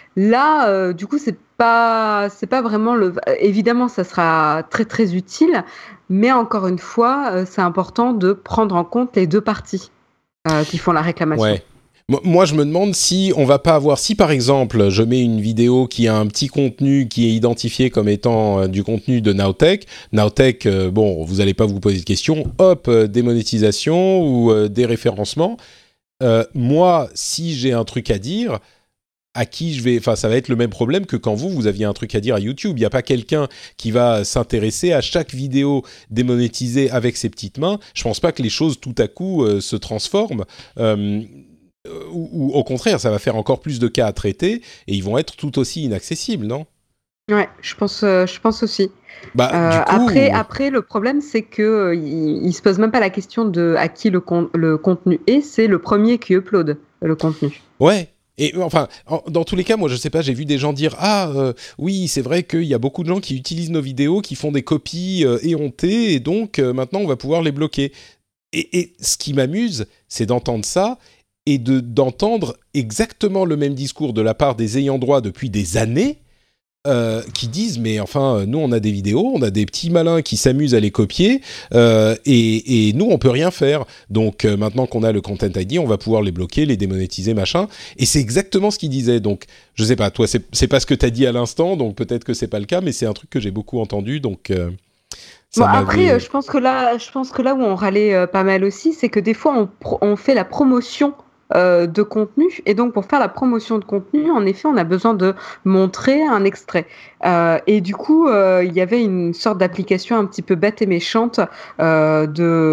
Là, euh, du coup, c'est pas, c'est pas vraiment le. Évidemment, ça sera très très utile, mais encore une fois, euh, c'est important de prendre en compte les deux parties euh, qui font la réclamation. Ouais. Moi, je me demande si on va pas avoir, si par exemple, je mets une vidéo qui a un petit contenu qui est identifié comme étant euh, du contenu de Nowtech. Nowtech, euh, bon, vous allez pas vous poser de questions. Hop, euh, démonétisation ou euh, déréférencement. Euh, moi, si j'ai un truc à dire, à qui je vais... Enfin, ça va être le même problème que quand vous, vous aviez un truc à dire à YouTube. Il n'y a pas quelqu'un qui va s'intéresser à chaque vidéo démonétisée avec ses petites mains. Je pense pas que les choses, tout à coup, euh, se transforment. Euh, ou, ou au contraire, ça va faire encore plus de cas à traiter et ils vont être tout aussi inaccessibles, non ? Ouais, je pense, euh, je pense aussi. Bah, Euh, du coup, après, après, le problème, c'est que euh, il, il se pose même pas la question de à qui le, con- le contenu est, c'est le premier qui upload le contenu. ouais. Et enfin, en, dans tous les cas, moi, je sais pas, j'ai vu des gens dire ah euh, oui, c'est vrai qu'il y a beaucoup de gens qui utilisent nos vidéos, qui font des copies euh, éhontées, et donc euh, maintenant on va pouvoir les bloquer. Et, et ce qui m'amuse, c'est d'entendre ça et de d'entendre exactement le même discours de la part des ayants droit depuis des années. Euh, qui disent mais enfin nous on a des vidéos, on a des petits malins qui s'amusent à les copier euh, et, et nous on peut rien faire, donc euh, maintenant qu'on a le Content I D on va pouvoir les bloquer, les démonétiser machin, et c'est exactement ce qu'ils disaient. Donc je sais pas, toi c'est, c'est pas ce que t'as dit à l'instant, donc peut-être que c'est pas le cas, mais c'est un truc que j'ai beaucoup entendu, donc euh, ça Bon, après, m'avait... euh, je pense que là, je pense que là où on râlait euh, pas mal aussi, c'est que des fois on, pro- on fait la promotion euh, de contenu, et donc pour faire la promotion de contenu, en effet, on a besoin de montrer un extrait. Euh, et du coup, euh, il y avait une sorte d'application un petit peu bête et méchante euh,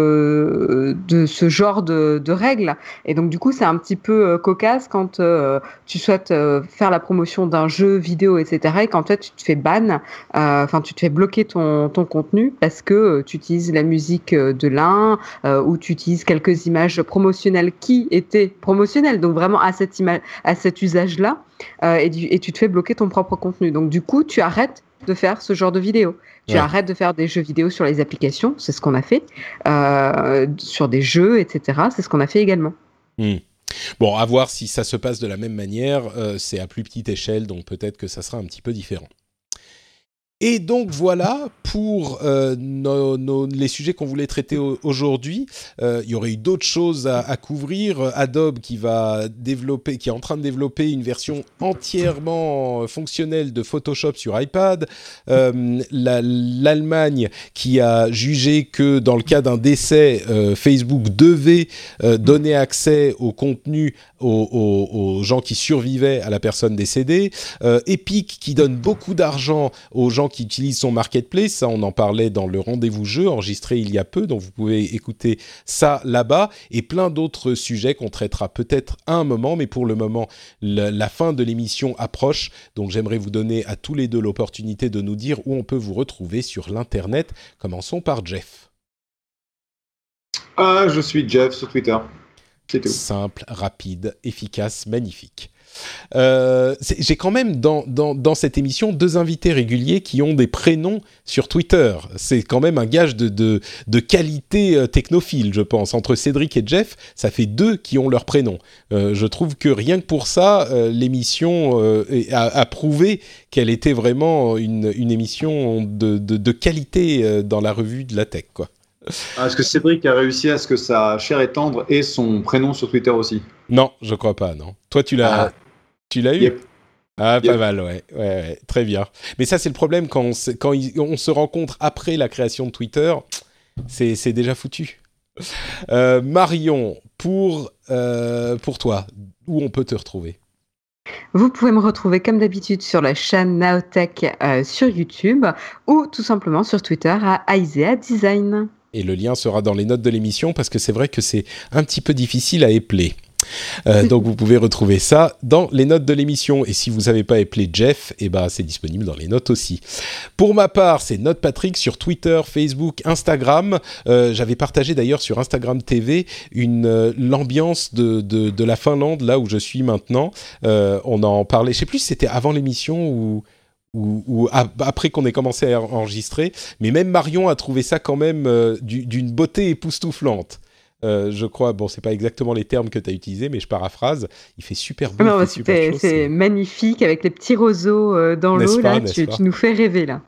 de de ce genre de, de règles. Et donc du coup, c'est un petit peu euh, cocasse quand euh, tu souhaites euh, faire la promotion d'un jeu vidéo, et cetera. Et qu'en fait, tu te fais ban, enfin, euh, tu te fais bloquer ton ton contenu parce que euh, tu utilises la musique de l'un euh, ou tu utilises quelques images promotionnelles qui étaient promotionnelles, donc vraiment à cette image, à cet usage-là. Euh, et, du, et tu te fais bloquer ton propre contenu. Donc du coup, tu arrêtes de faire ce genre de vidéos. Tu Ouais. arrêtes de faire des jeux vidéo sur les applications, c'est ce qu'on a fait, euh, sur des jeux, et cetera. C'est ce qu'on a fait également. Hmm. Bon, à voir si ça se passe de la même manière, euh, c'est à plus petite échelle, donc peut-être que ça sera un petit peu différent. Et donc voilà pour euh, nos, nos, les sujets qu'on voulait traiter au, aujourd'hui. Euh, il y aurait eu d'autres choses à, à couvrir. Adobe qui va développer, qui est en train de développer une version entièrement fonctionnelle de Photoshop sur iPad. Euh, la, L'Allemagne qui a jugé que dans le cas d'un décès, euh, Facebook devait euh, donner accès au contenu aux, aux, aux gens qui survivaient à la personne décédée. Euh, Epic qui donne beaucoup d'argent aux gens qui utilisent son marketplace, ça on en parlait dans le rendez-vous jeu enregistré il y a peu, donc vous pouvez écouter ça là-bas, et plein d'autres sujets qu'on traitera peut-être à un moment, mais pour le moment la, la fin de l'émission approche, donc j'aimerais vous donner à tous les deux l'opportunité de nous dire où on peut vous retrouver sur l'internet. Commençons par Jeff. Ah, je suis Jeff sur Twitter, c'est tout. Simple, rapide, efficace, magnifique. Euh, j'ai quand même dans, dans, dans cette émission deux invités réguliers qui ont des prénoms sur Twitter. C'est quand même un gage de, de, de qualité euh, technophile, je pense. Entre Cédric et Jeff, ça fait deux qui ont leur prénom. Euh, je trouve que rien que pour ça, euh, l'émission euh, a, a prouvé qu'elle était vraiment une, une émission de, de, de qualité euh, dans la revue de la tech, quoi. Ah, est-ce que Cédric a réussi à ce que sa chair et tendre ait son prénom sur Twitter aussi? Non, je crois pas, non. Toi, tu l'as, ah. tu l'as eu? Yep. Ah, pas yep. mal, ouais. ouais, ouais, très bien. Mais ça, c'est le problème quand on se, quand il, on se rencontre après la création de Twitter, c'est, c'est déjà foutu. Euh, Marion, pour, euh, pour toi, où on peut te retrouver? Vous pouvez me retrouver comme d'habitude sur la chaîne Naotech euh, sur YouTube ou tout simplement sur Twitter à Aisea Design. Et le lien sera dans les notes de l'émission parce que c'est vrai que c'est un petit peu difficile à épeler. Euh, donc vous pouvez retrouver ça dans les notes de l'émission. Et si vous n'avez pas appelé Jeff, eh ben, c'est disponible dans les notes aussi. Pour ma part, c'est NotePatrick sur Twitter, Facebook, Instagram. Euh, j'avais partagé d'ailleurs sur Instagram T V une, euh, l'ambiance de, de, de la Finlande, là où je suis maintenant. Euh, on en parlait, je ne sais plus si c'était avant l'émission ou... ou, ou après qu'on ait commencé à enregistrer, mais même Marion a trouvé ça quand même euh, du, d'une beauté époustouflante. Euh, je crois, bon, c'est pas exactement les termes que tu as utilisés, mais je paraphrase. Il fait super beau. Non, il fait super super chaud, c'est, c'est magnifique avec les petits roseaux euh, dans n'est-ce l'eau. pas, Là, tu, tu nous fais rêver là.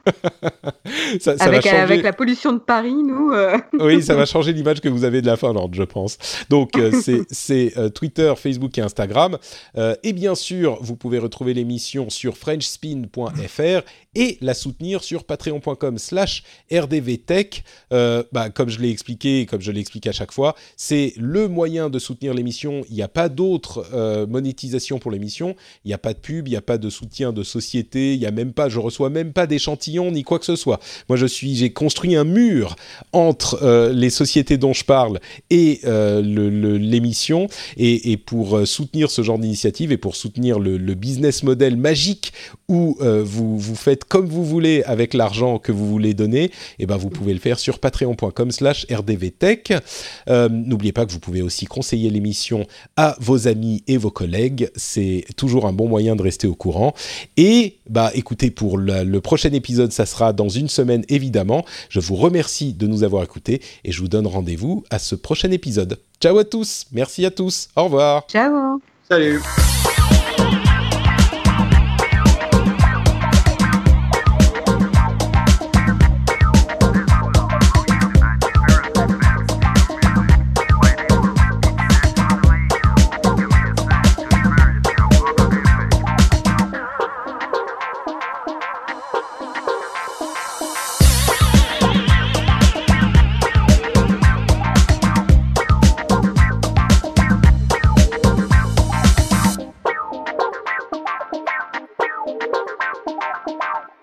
ça, ça avec, va changer... avec la pollution de Paris, nous. Euh... oui, ça va changer l'image que vous avez de la Finlande, je pense. Donc, euh, c'est, c'est euh, Twitter, Facebook et Instagram. Euh, et bien sûr, vous pouvez retrouver l'émission sur french spin point f r et la soutenir sur patreon point com slash r d v tech. Euh, bah, comme je l'ai expliqué, comme je l'explique à chaque fois, c'est le moyen de soutenir l'émission. Il n'y a pas d'autre euh, monétisation pour l'émission. Il n'y a pas de pub, il n'y a pas de soutien de société. Il y a même pas, je reçois même pas d'échantillons ni quoi que ce soit. Moi, je suis, j'ai construit un mur entre euh, les sociétés dont je parle et euh, le, le, l'émission. Et, et pour euh, soutenir ce genre d'initiative et pour soutenir le, le business model magique où euh, vous vous faites comme vous voulez avec l'argent que vous voulez donner, et ben vous pouvez le faire sur patreon point com slash r d v tech. Euh, n'oubliez pas que vous pouvez aussi conseiller l'émission à vos amis et vos collègues. C'est toujours un bon moyen de rester au courant. Et bah écoutez, pour le, le prochain épisode, ça sera dans une semaine évidemment. Je vous remercie de nous avoir écoutés et je vous donne rendez-vous à ce prochain épisode. Ciao à tous, merci à tous, au revoir. Ciao. Salut. Wow.